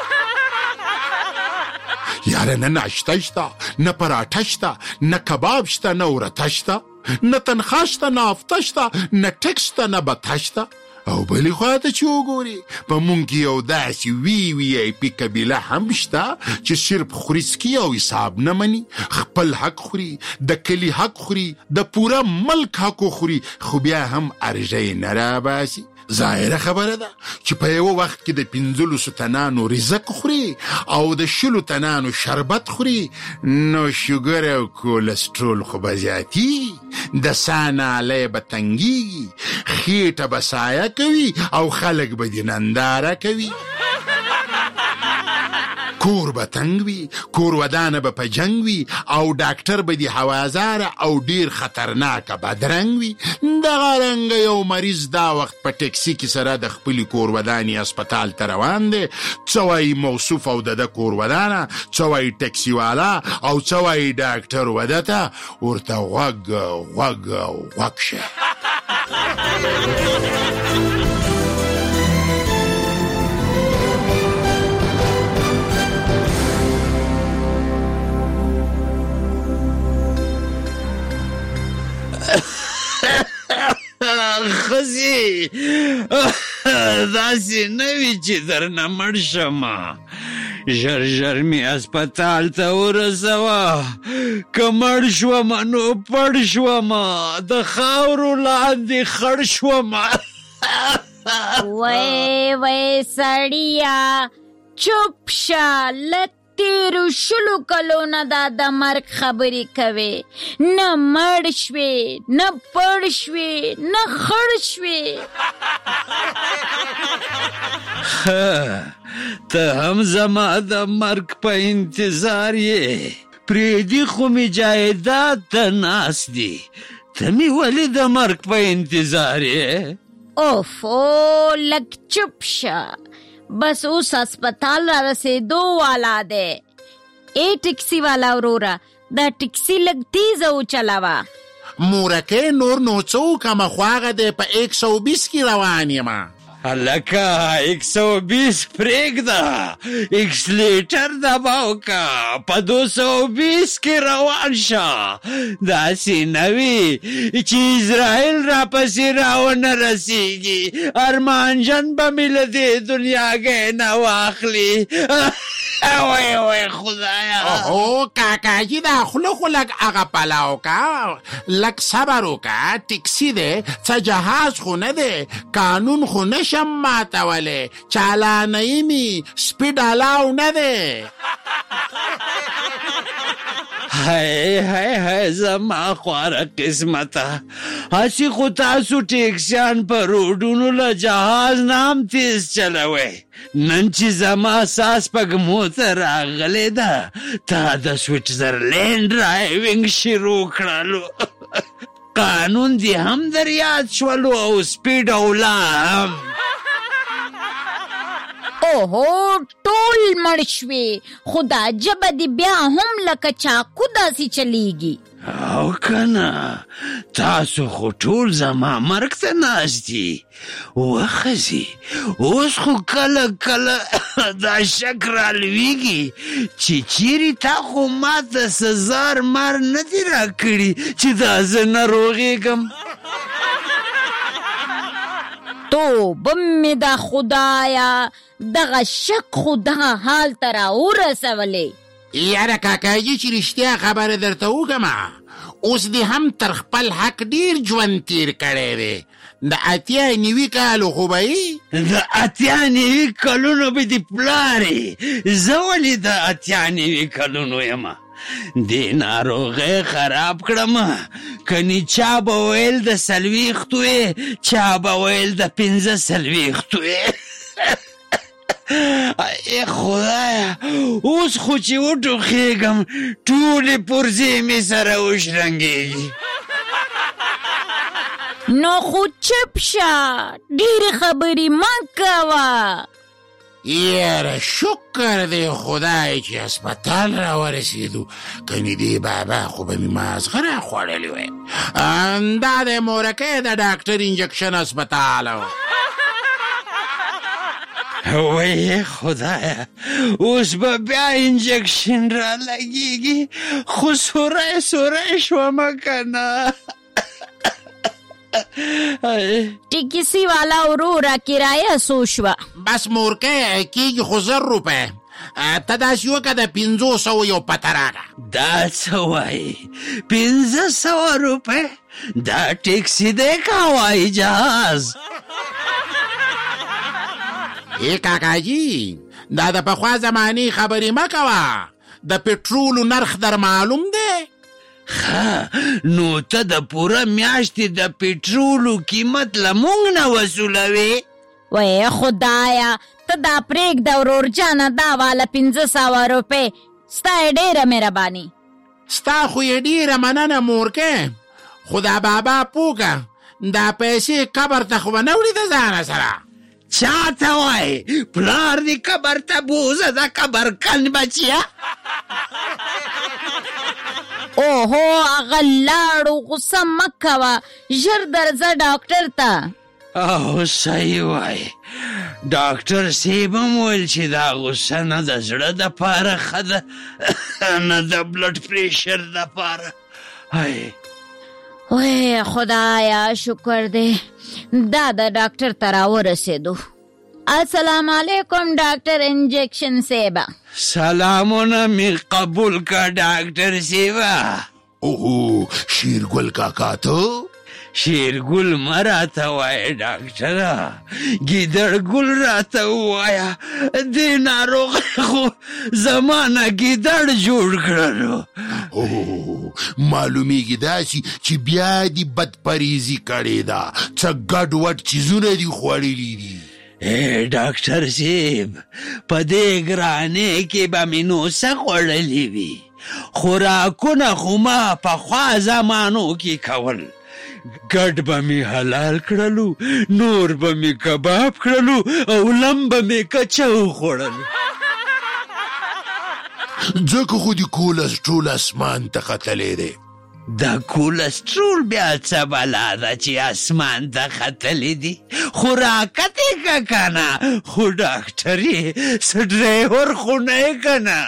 یاره نه ناشته شته، نه پراټه شته، نه کباب شته، نه ورته شته، نه تنخواه شته، نه هفته شته، نه ټکس شته، نه بته شته. او بلې خوا ته چې وګورې په مونږ کې یو داسې وی وی آی پي قبیله هم شته چې صرف خوري څکي او حساب نه مني، خپل حق خوري، د کلي حق خوري، د پوره ملک حق خوري، خو بیا هم ارژی نه راباسي. ظاهره خبره ده چې په یو وخت کې د پنځلسو تنانو رزق خوري او د شلو تنانو شربت خوري، نو شوګر او کولسټرول خو به زیاتي، د ساه نالی به تنګېږي، خېټه به سایه کوي او خلک به دې ننداره کوي. کور به تنګ وي، کور ودانه به په جنګ وي، او ډاکټر به دې هوازاره او ډیر خطرناکه بدرنګ وي. دغه رنګه یو مریض دا وخت په ټکسي کې سره د خپلې کور ودانې اسپتال ته روان دی، څه وایي موصوف او د ده کور ودانه، څه وایي ټکسي والا او څه وایي ډاکټر وده ته، ورته غوږ غوږ غوږ شه. خزی داسې نه وي چې درنه مړ شمه، ژر ژر مې اسپتال ته ورسوه، که مړ شومه نو پړ شومه، د خاورو لاندې خړ شومه. وای وای سړیا چوپ شه، له تیرو شلو کلونه دا د مرګ خبرې کوي، نه مړ شوې، نه پړ شوې، نه خړ شوې. ته هم زما د مرګ په انتظار یې، پرېږدي خو مې جایداد ته ناست دي، ته مې ولې د مرګ په انتظار یې؟ اوف او لږ چوپ شه، بس اوس اسپتال را رسیدو والا دی. ای ټکسي والا وروره، دا ټکسي لږ تیزه وچلوه. مورکې نور نو څه وکړمه، خو هغه دی په ایک سو بیس کې روان یمه. هلکه ایک سو بیس پرېږده، اکسلیټر دباو که، په دو سو بیس کې روان شه. داسې نه وي چې اسرائیل را پسې راونه رسېږي، ارمانجن به مې له دې دنیاګۍ نه واخلي. وای وای خدایا. اوهو کاکاجي دا خوله خو لږ هغه پلاو که، لږ صبر وکړه، ټکسي دی، څه جهاز خو نه دی، قانون خو نه شم ماتولی، چالانه می سپیډ الاو نه دی. هی هی هی زما خواره قسمته، هسې خو تاسو ټیکسیان په روډونو له جهاز نه هم تیز چلوئ. نن چې زما ساس پګمو ته راغلی ده، تا د سویټزرلینډ ډرایوینګ شروع کړلو. قانون دې هم در یاد شولو او سپیډ اولا هم. اوهو ټول مړ شوې، خو دا ژبه دې بیا هم لکه چاقو داسې چلیږي. او کنه تاسو خو ټول زما مرګ ته ناست دي. وښځې اوس خو کله کله دا شک رالویږي چې چیرې تا خو ماته سزار مار نه دي راکړي چې دا زه ناروغېږم. توبه مې د خدایا، دغه شک خو دغه حال ته راورسولې یاره کاکاجي چې رښتیا خبره درته وکړمه، اوس دې هم تر خپل حق ډیر ژوند تیر کړی دی. د اتیا نوي کالو خو به یې د اتیا نوي کلونو به دې پلارې، زه ولې د اتیا نوي کلونو یمه؟ دې ناروغۍ خراب کړم. کني چا به ویل د څلوېښتو یې، چا به ویل د پنځه څلوېښتو یې. ای خدایه، اوس خو چې وټوخېږم ټولې پرزې مې سره وشرنګېږي. نو خو چپ شه، ډېرې خبرې مه کوه. یاره شکر دی خدای چې هسپتال را ورسېدو، کنې دې بابا خو به مې مازغه را خوړلی وی. دا د مورکۍ د ډاکټر انجکشن هسپتال و. وی خدایه، اوس به بیا انجکشن را لګېږي، خو سوری سوری شومه که نه. ټیکسي والا وروره کرایه څو شوه؟ بس مورکۍ کېږي خو زر روپۍ. ته داسې وکړه د پنځو سوو یو پته راکړه. دا څه وایي؟ پنځه سوه روپۍ؟ دا ټیکسي دی که هوایي جهاز؟ ای کاکاجي، دا د پخوا زمانې خبرې مه کوه. د پټرولو نرخ در معلوم دی؟ ښه، نو ته د پوره میاشتې د پټرولو قیمت له موږ نه وصولوې؟ وی خدایه، ته دا پرېږده ورورجانه، دا واله پنځه سوه روپۍ ستا یې ډېره مهرباني. ستا خو یې ډېره مننه مورکۍ، خو دا بابا پوکه دا پیسې قبر ته خو به نه وړي د ځانه سره. چا ته وایي؟ پلار دې قبر ته بوزه د قبر کن بچیه. اوهو هغه لاړو، غوسه مه کوه، ژر درځه ډاکټر ته. او صحیح وایي، ډاکټر صاحب هم ویل چې دا غوسه نه د زړه دپاره ښه ده، نه د بلډ پریشر دپاره. وی خدایا شکر دی، دا د ډاکټر ته راورسېدو. السلام علیکم ډاکټر انجکشن صاحبه. سلامونه می قبول کا ډاکټر صاحبه. اوهو شیرګل کاکا ته؟ شیرګل مه راته وایه ډاکټره، ګیدړګل راته ووایه. دې ناروغۍ خو زما نه ګیدړ جوړ کړلو. معلومیږي داسې چې بیا دې بدپریزي کړې ده، څه ګډ وډ چیزونه دې خوړلي دي. ای ډاکټر صاحب، په دې ګرانۍ کې به مې نو څه خوړلي وي؟ خوراکونه خو ما پخوا زمانو کې کول. ګډ به مې حلال کړلو، نور به مې کباب کړلو، او لم به مې کچه وخوړلو. ځکه خو دې کولسټرول اسمان ته ختلی دی. دا کولسټرول بیا څه بلا ده چې اسمان ته ختلی دي؟ خوراکت یې که که نه، خو ډاکټر یې څه ډرایور خو نه یې که نه.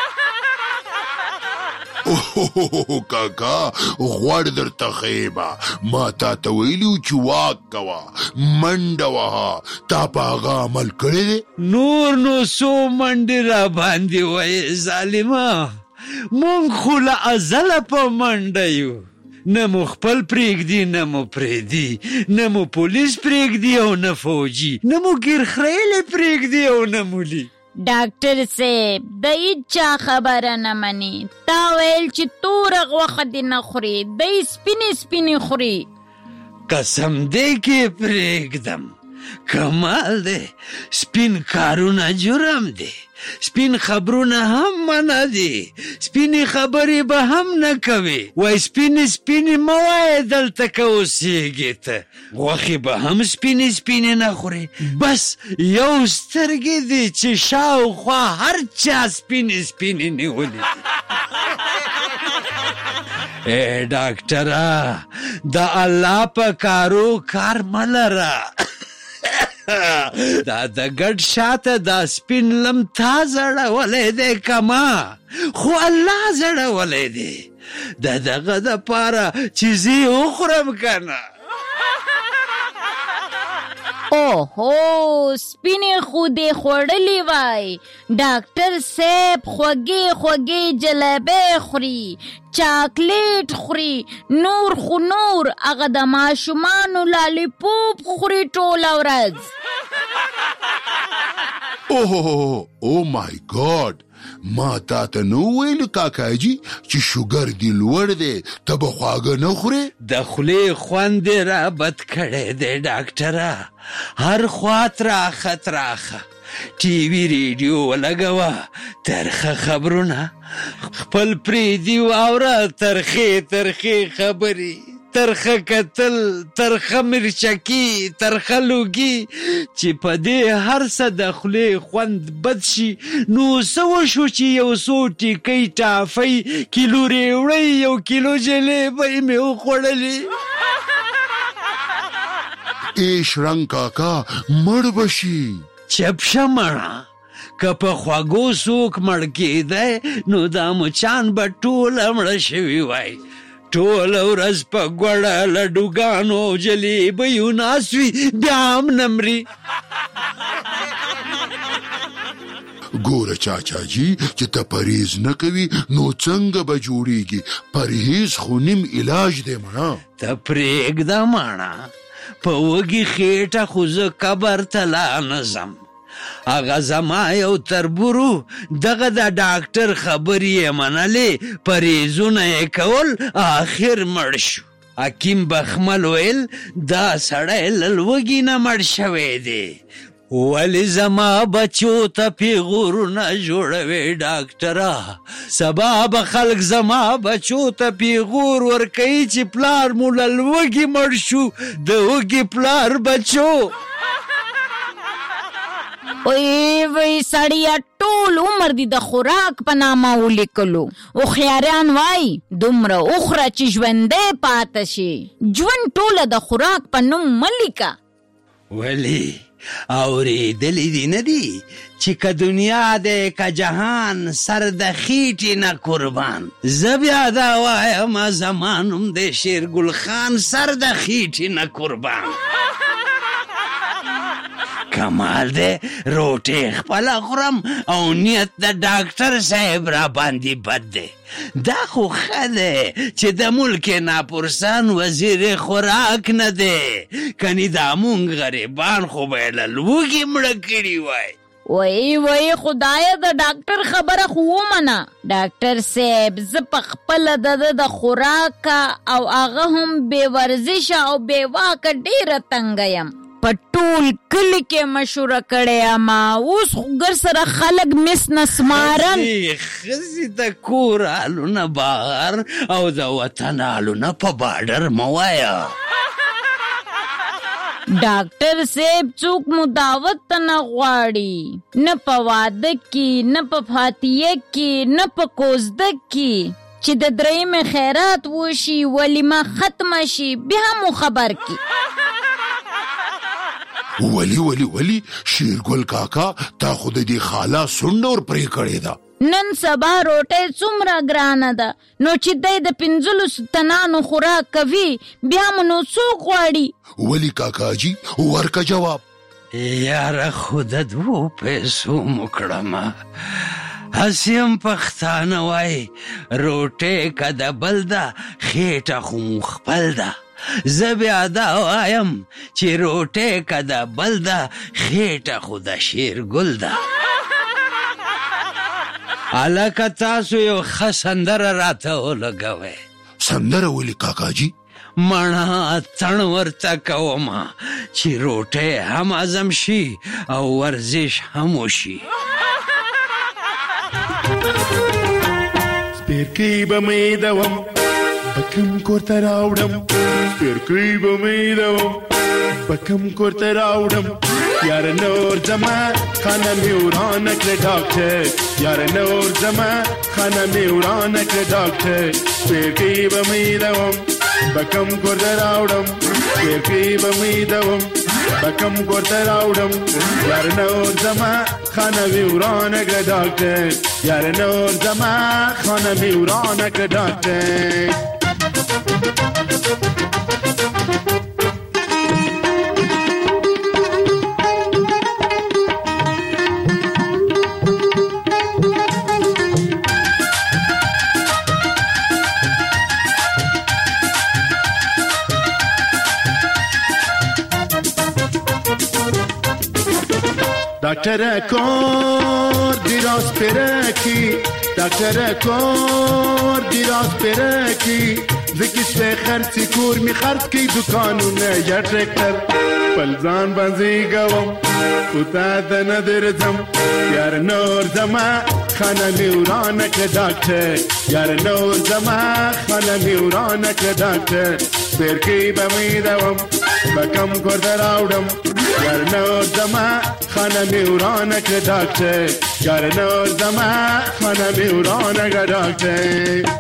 اوه کاکا غوړ درته ښیمه، ما تا ته ویلي و چې واک کوه، منډه وهه، تا په هغه عمل کړی دی؟ نور نو څو منډې را باندې وایې ظالمه، مونږ خو له ازله په منډه یو. نه مو خپل پرېږدي، نه مو پرېږدي، نه مو پولیس پرېږدي او نه فوجي، نه مو ګیرخریلې پرېږدي او نه مولي. ډاکټر صاحب د هیچا خبره نه مني. تا ویل چې توره غوښه دې نه خوري، دی سپینې سپینې خوري. قسم دی کې پرېږدم، کمال دی. سپین کارونه جرم دی، سپین خبرونه هم منع دي، سپینې خبرې به هم نه کوي. وای سپینې سپینې مه وایه دلته که اوسېږې ته، غوښې به هم سپینې سپینې نه خورې. بس یو سترګې دي چې شاوخوا هر چا سپینې سپینې نیولې دي. ای ډاکټره، د الله په کارو کار مه لره. دا د ګډ شاته دا سپین لم تا زړولی دی که ما، خو الله زړولی دی. د دغه دپاره چې زه یې وخورم که نه. اوهو سپینې خودې خوړلې وای. ډاکټر صاحب خوږې خوږې جلبۍ خوري، چاکلیټ خوري، نور خو نور هغه د ماشومانو لالیپوپ خوري ټوله ورځ. اوه او مای ګاډ، ما تا ته نو ویل کاکاجي چې شوګر دی لوړ دی، ته به خواږه نه خورې؟ د خولې خوند دې را بد کړی دی ډاکټره، هر خوا تراخه تراخه ټي وي ریډیو ولګوه، ترخه خبرونه خپل پرېږدي واوره، ترخې ترخې خبرې، ترخه کتل، ترخه مرچکي، ترخه لوګي، چې په دې هر څه د خولې خوند بد شي. نو څه وشو چې یو څو ټیکۍ ټافۍ، کیلو ریوړۍ، یو کیلو جلیبۍ مې وخوړلې. ای شرنګ کاکا مړ بشي. چپ شه مړه، که په خواږو څوک مړ کېدی نو دا مچان به ټوله مړه شوي وای. ټوله ورځ په ګوړه لډوګانو او جلیبیو ناست وي، بیا هم نه مري. ګوره چاچا جي چې ته پرهیز نه کوي نو څنګه به جوړیږي؟ پرهیز خو نیم علاج دی مړه. ته پرېږده مړه، په وږي خېټه خو زه قبر ته لا نه ځم. هغه زما یو تربورو دغه د ډاکټر خبرې یې منلې، پرهیزونه یې کول، آخر مړ شو. حکیم بخمل ویل دا سړی له لوږې نه مړ شوی دی. ولې زما بچو ته پیغورونه جوړوي ډاکټره؟ سبا به خلک زما بچو ته پیغور ورکوي چې پلار مو له لوږې مړ شو، د وږې پلار بچو. وی وی سړیا ټول عمر دی د خوراک په نامه ولیکلو. هوښیاران وای دومره وخوره چې ژوندی پاته شي، ژوند ټوله د خوراک په نوم مه لیکه. ولې اورېدلې دي نه دي چې که دنیا دی که جهان، سر د خېټې نه قربان. زه بیا دا وایم زما نوم دی شیرګل خان، سر د خېټې نه قربان. کمال دی روټۍ خپله خورم او نیت د ډاکټر صاحب را باندې بد دی. دا خو ښه دی چې د ملک ناپرسان وزیر خوراک نه دی، کنې دا مونږ غریبان خو به یې له لوږې مړه کړي وای. وای وای خدایه د ډاکټر خبره خو ومنه. ډاکټر صاحب زه په خپله د ده د خوراک او هغه هم بې ورزشه او بې واکه ډېره تنګه یم. په ټول کلي کې مشوره کړې اما اوس خو ګر سره خلک مس نسمارن. ښځې د کور حالونه بهر او د وطن حالونه په باډر مه وایه. ډاکټر صاحب څوک مو دعوت ته نه غواړي، نه په واده کې، نه په فاتحه کې، نه په کوزده کې، چې د درېیمې خیرات وشي، ولیمه ختمه شي، بیا مو خبر کی. ولی ولی ولی شیرګل کاکا تا خو د دې خاله سونډه ور پرې کړې ده. نن سبا روټۍ څومره ګرانه ده، نو چې دی د پنځلسو تنانو خوراک کوي بیا مو نو څوک غواړي؟ ولی کاکا جي ورکه جواب. یاره خو د دوو پیسو مو کړمه، هسې هم پښتانه وایي روټۍ که د بل ده خېټه خو مو خپل ده. زه بیا دا وایم چې روټۍ که د بل ده خېټه خو د شیرګل ده. هلکه تاسو یو ښه سندره راته ولګوئ. سندره ولې کاکا جي؟ مړه تڼ ورته کومه چې روټۍ هم هضم شي او ورزش هم وشي. سپېرکۍ به مې دوم بکم کور ته راوړم، سپېرکۍ به مې دوم بکم کور ته راوړم. یاره نور زما خانه مې ورانه کړه ډاکټر، یاره نور زما خانه مې ورانه کړه ډاکټر. سپېرکۍ به مې دوم بکم کور ته راوړم، سپېرکۍ به مې دوم بکم کور ته راوړم. یاره نور زما خانه مې ورانه کړه ډاکټر، یاره نور زما خانه مې ورانه کړه ډاکټر. ډاکټر کور دی راس پرکی ډاکټر کور دی راس پرکی زکه خرڅ کور می خرڅ کی دکانونه یا ټریکټر پلزان باندې گوم کوتا د نظر زم یار نور زما خانه میورانه که ډاکټر یار نور زما خانه میورانه که ډاکټر پرکی بمیدوم بکم کور دراوډم یار نور زما خانه میورانه که ډاکټر یار نور زما خانه میورانه که ډاکټر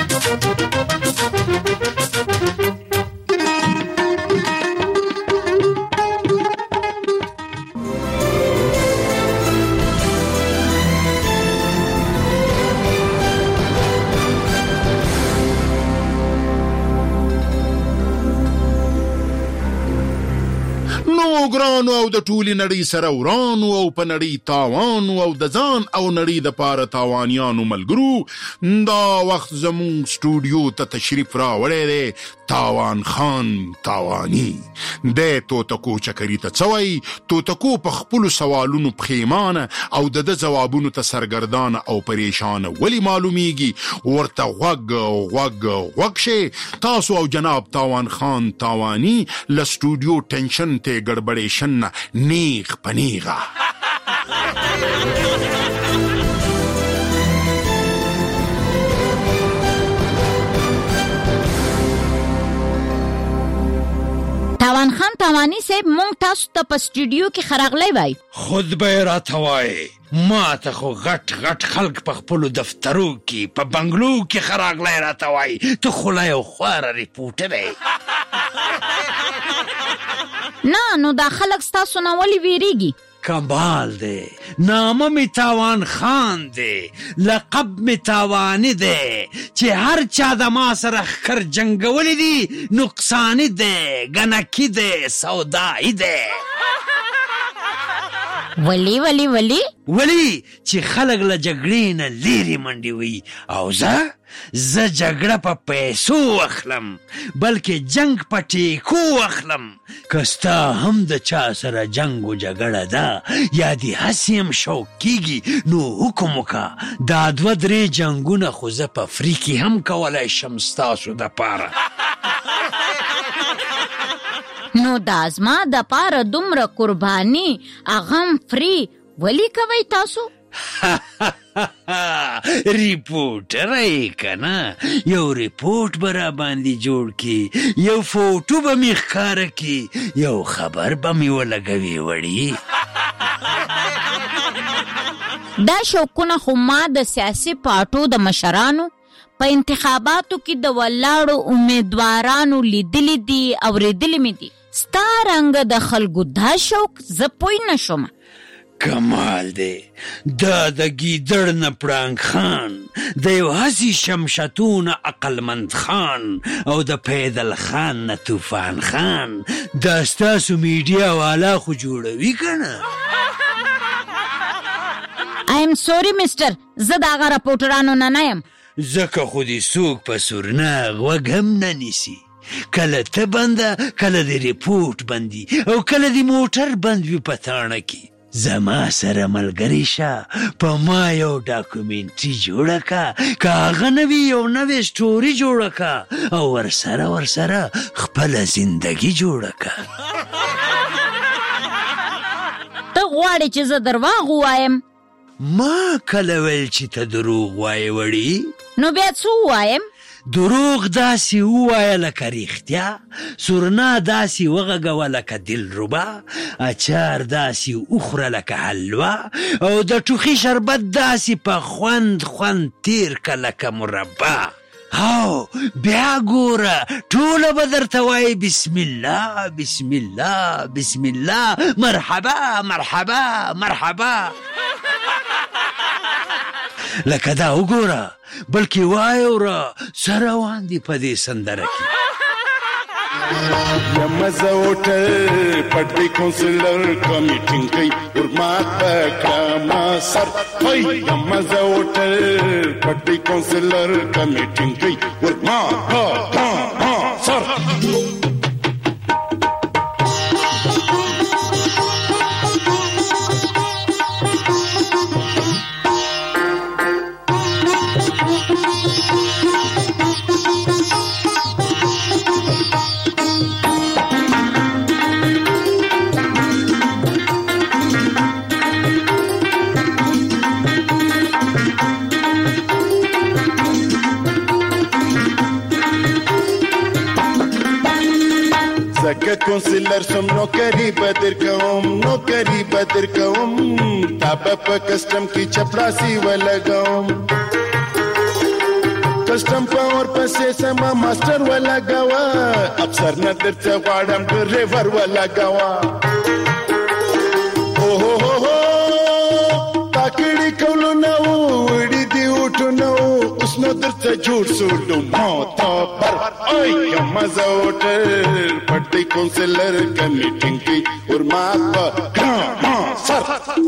نو ګرانو او د ټولي نړۍ سره ورانو او په نړۍ تاوانو او د ځان او نړۍ د پاره تاوانیانو ملګرو دا وخت زمون سټوډیو ته تشریف راوړی دی تاوان خان تاوانی د توتکو چکري ته څوي توتکو په خپل سوالونو پخیمانه او د جوابونو ته سرګردان او پریشان ولی معلومیږي ورته غوګ غوګ غوګ تاسو او جناب تاوان خان تاوانی ل سټوډیو ټینشن ته گڑبڑیشن نیغ پنیغا تاوان خان تاوانی صاحب مونږ تاسو ته په سټوډیو کې خراغلی وای خود به راته وای ما ته خو غټ غټ خلک په خپلو دفترو کې په بنګلو کې خراغلی راته وای ته خو لا یو خواره ریپورټر یې نه نو دا خلک ستاسو نه ولې ویریږي کمال دی نامه می تاوان خان دی لقب می تاوانی دی چې هر چا د ما سره خر جنگولی دی نقصانی دی گنکی دی سودایی دی ولی ولی ولی ولی چې خلک له جګړې نه لیرې منډې وي او زه زه جګړه په پیسو اخلم بلکې جنگ په ټیکو اخلم که ستا هم د چا سره جنگ و جګړه ده یا دې هسې هم شوق کیږي نو حکم وکړه دا دوه درې جنګونه خو زه په فری کې هم کولی شم ستاسو دپاره نو دا زما دپاره دومره قرباني اغم فری ولی کوي تاسو ریپورټر یې که نه یو ریپورټ به را باندې جوړ کړي یو فوټو به مې ښکاره کړي یو خبر به مې ولګوي وړي دا شوقونه خو ما د سیاسي پارټو د مشرانو په انتخاباتو کې د ولاړو امیدوارانو لیدلی دي اورېدلی مې دي ستا رنګه د خلکو دا شوق زه پوی نه شوم کمال دی دا د ګیدړ نه پړانګ خان د یو هسې شمشتونه عقلمند خان او د پیدل خان نه طوفان خان دا ستاسو میډیا والا خو جوړوي که نه آی ایم سوري مسټر زه د هغه راپورټرانو نه نه یم ځکه خو دې څوک په سورناغ غوږ هم نه نیسي کله ته بنده کله د ریپورټ بندي او کله د موټر بند وي په تاڼه کې زما سره ملګری شه په ما یو ډاکومنټري جوړه که که هغه نه وي یو نوې سټوري جوړه که او ورسره ورسره خپله زندګي جوړه که ته غواړې چې زه درواغ ووایم ما کله ویل چې ته دروغ وایې وړي نو بیا څه ووایم دروغ داسې ووایه لکه ریښتیا سورنا داسې وغږوه لکه دلربا اچار داسې وخوره لکه حلوا او د ټوخي شربت داسې په خوند خوند تیر که لکه مربا هاو بیا ګوره ټوله به درته وایي بسم الله بسم الله بسم الله مرحبا مرحبا مرحبا لکه دا وګوره بلکې وای اوره څه روان دي په دې سندره کې یم زه هوټل پټ کونسلر کمیټینګ کوي ورمات په کړه سر هی یم زه هوټل پټ کونسلر کمیټینګ کوي ورمات په سر درسم نوکری بدر کوم نوکری بدر کوم تاب په کسٹم کی چپړاسی ولګوم کسٹم پاور پسې سما ماستر ولګوا افسر نه درته غواړم ډرایور ولګوا او هو هو تاکړی کولو نو وړي دی وټو نو اوس نو درته جوړ سوډو مو تا پر اوي مزه وټر پټي کونسلر کمیټینګ کی ورما په سر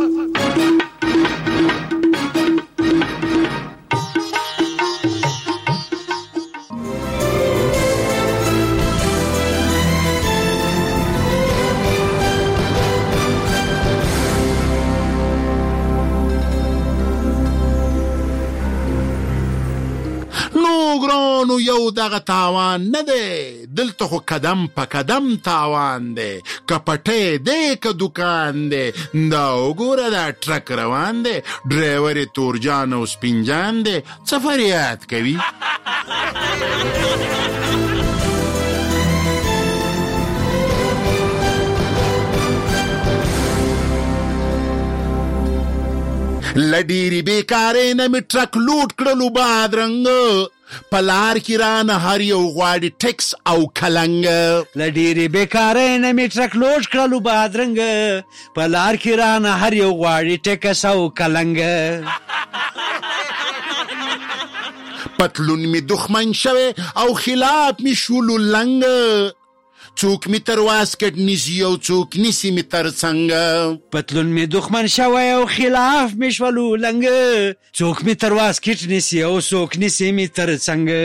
ګرانو یو دغه تاوان نه دی دلته خو قدم په قدم تاوان دی کپټې دی که دکان دی دا وګوره دا ټرک روان دی ډرایور یې تورجان او سپینجان دی څه فریاد کوي لډيري بیکارې نه می ټرک لوټ کړلو بادرنګ پلار کی رانه هر یو غواړي ټیکس او کلنګ لډيري بیکارې نه می ټرک لوټ کړلو بادرنګ پلار کی رانه هر یو غواړي ټیکس او کلنګ پتلون می دښمن شوه او خلاف می شولو لنګ څوک می تر واسکټ نیسی او څوک نیسی می تر څنګه پتلون می دښمن شوی او خلاف می شولو لنګ څوک می تر واسکټ نیسی او څوک نیسی می تر څنګه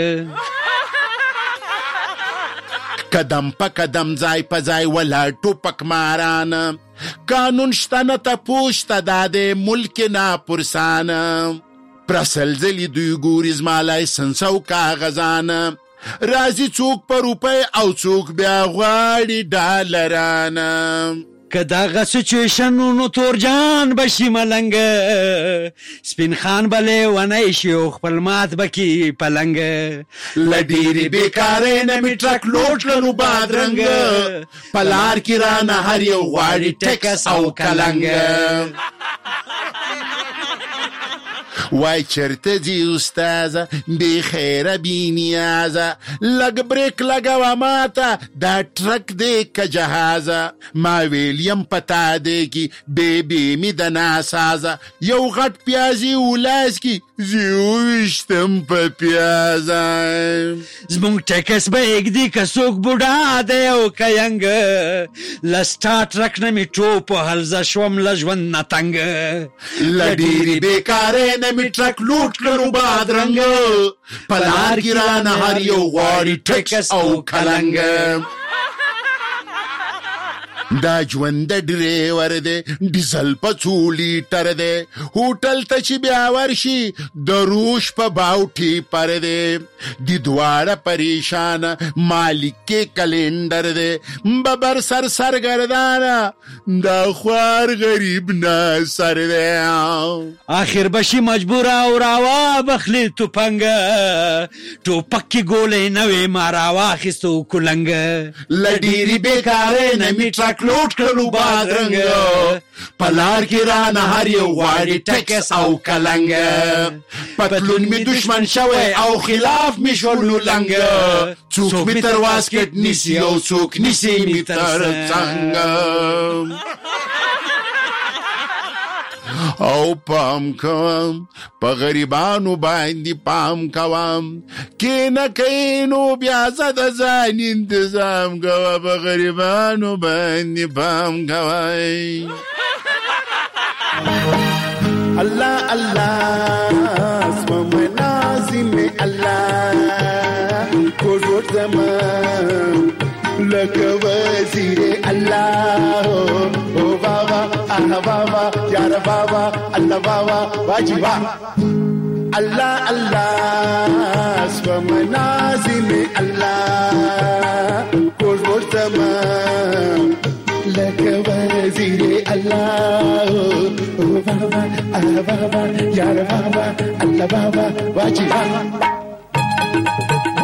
قدم په قدم ځای په ځای ولاړ ټوپک ماران قانون شته نه تپوس ته دا د ملک ناپرسان پرسلزلي دوی ګوري زما لایسنس او کاغذان راځي څوک په روپۍ او څوک بیا غواړي ډالرانه که دغه سچویشن نو تورجان بشي ملنګ سپین خان به لیونی شي او خپل مات به کي پلنګ لډيري بیکارې نه می ټرک لوټ کړلو بادرنګ په لار کې رانه هر یو غواړي ټیکس او کلنګ وای چرته دی استاذه بی خیره بی نیازه لگ بریک لگوا ماتا دا ټرک دی که جهازه ما ویلیم پتا دی کی بیبی می د ناسازه یو غټ پیازی ولاس کی زیوشتم په پیازه زمونږ ټیکس به اګدي که څوک بوډا دی او که ینګ له ستا ټرک نه مې ټوپ هلزه شوم له ژوند نه تنګ لډيري بیکارې نه می ټرک لوټ کړو بادرنګ په لار کې رانه هر یو غواړي ټیکس او کلنګ دا ژوند ډرایور دی ډیزل په څو لیټر دی هوټل ته چې بیا ورشي د روش په باوټي پر دی د دواړه پریشانه مالک کې کلندر دی ببر سر سرګردانه دا خوار غریب نه سر دی آخر بشي مجبور او راوا بخلی توپنګ ټوپک کې ګولې نوې ما راواخیستو کلنګ لډيري بیکارې نه می ټرک لوټ کړلو بادرنګ په لار کې رانه هر یو غواړي ټیکس او کلنګ پتلون می دشمن شوی او خلاف می شولو لنګ څوک می تر واسکټ نیسی او څوک نیسی می تر څنګه او پام کوم په غریبانو باندې پام کوم کینه کینو بیا زد ځان انتظام کوه په غریبانو باندې پام کوي الله الله اسم لازم الله کوزور زمان لك وزير الله او بابا اه بابا يا بابا الله بابا واجبا الله الله اسم منازم الله کوزور زمان لك وزير الله او بابا اه بابا يا بابا الله بابا واجبا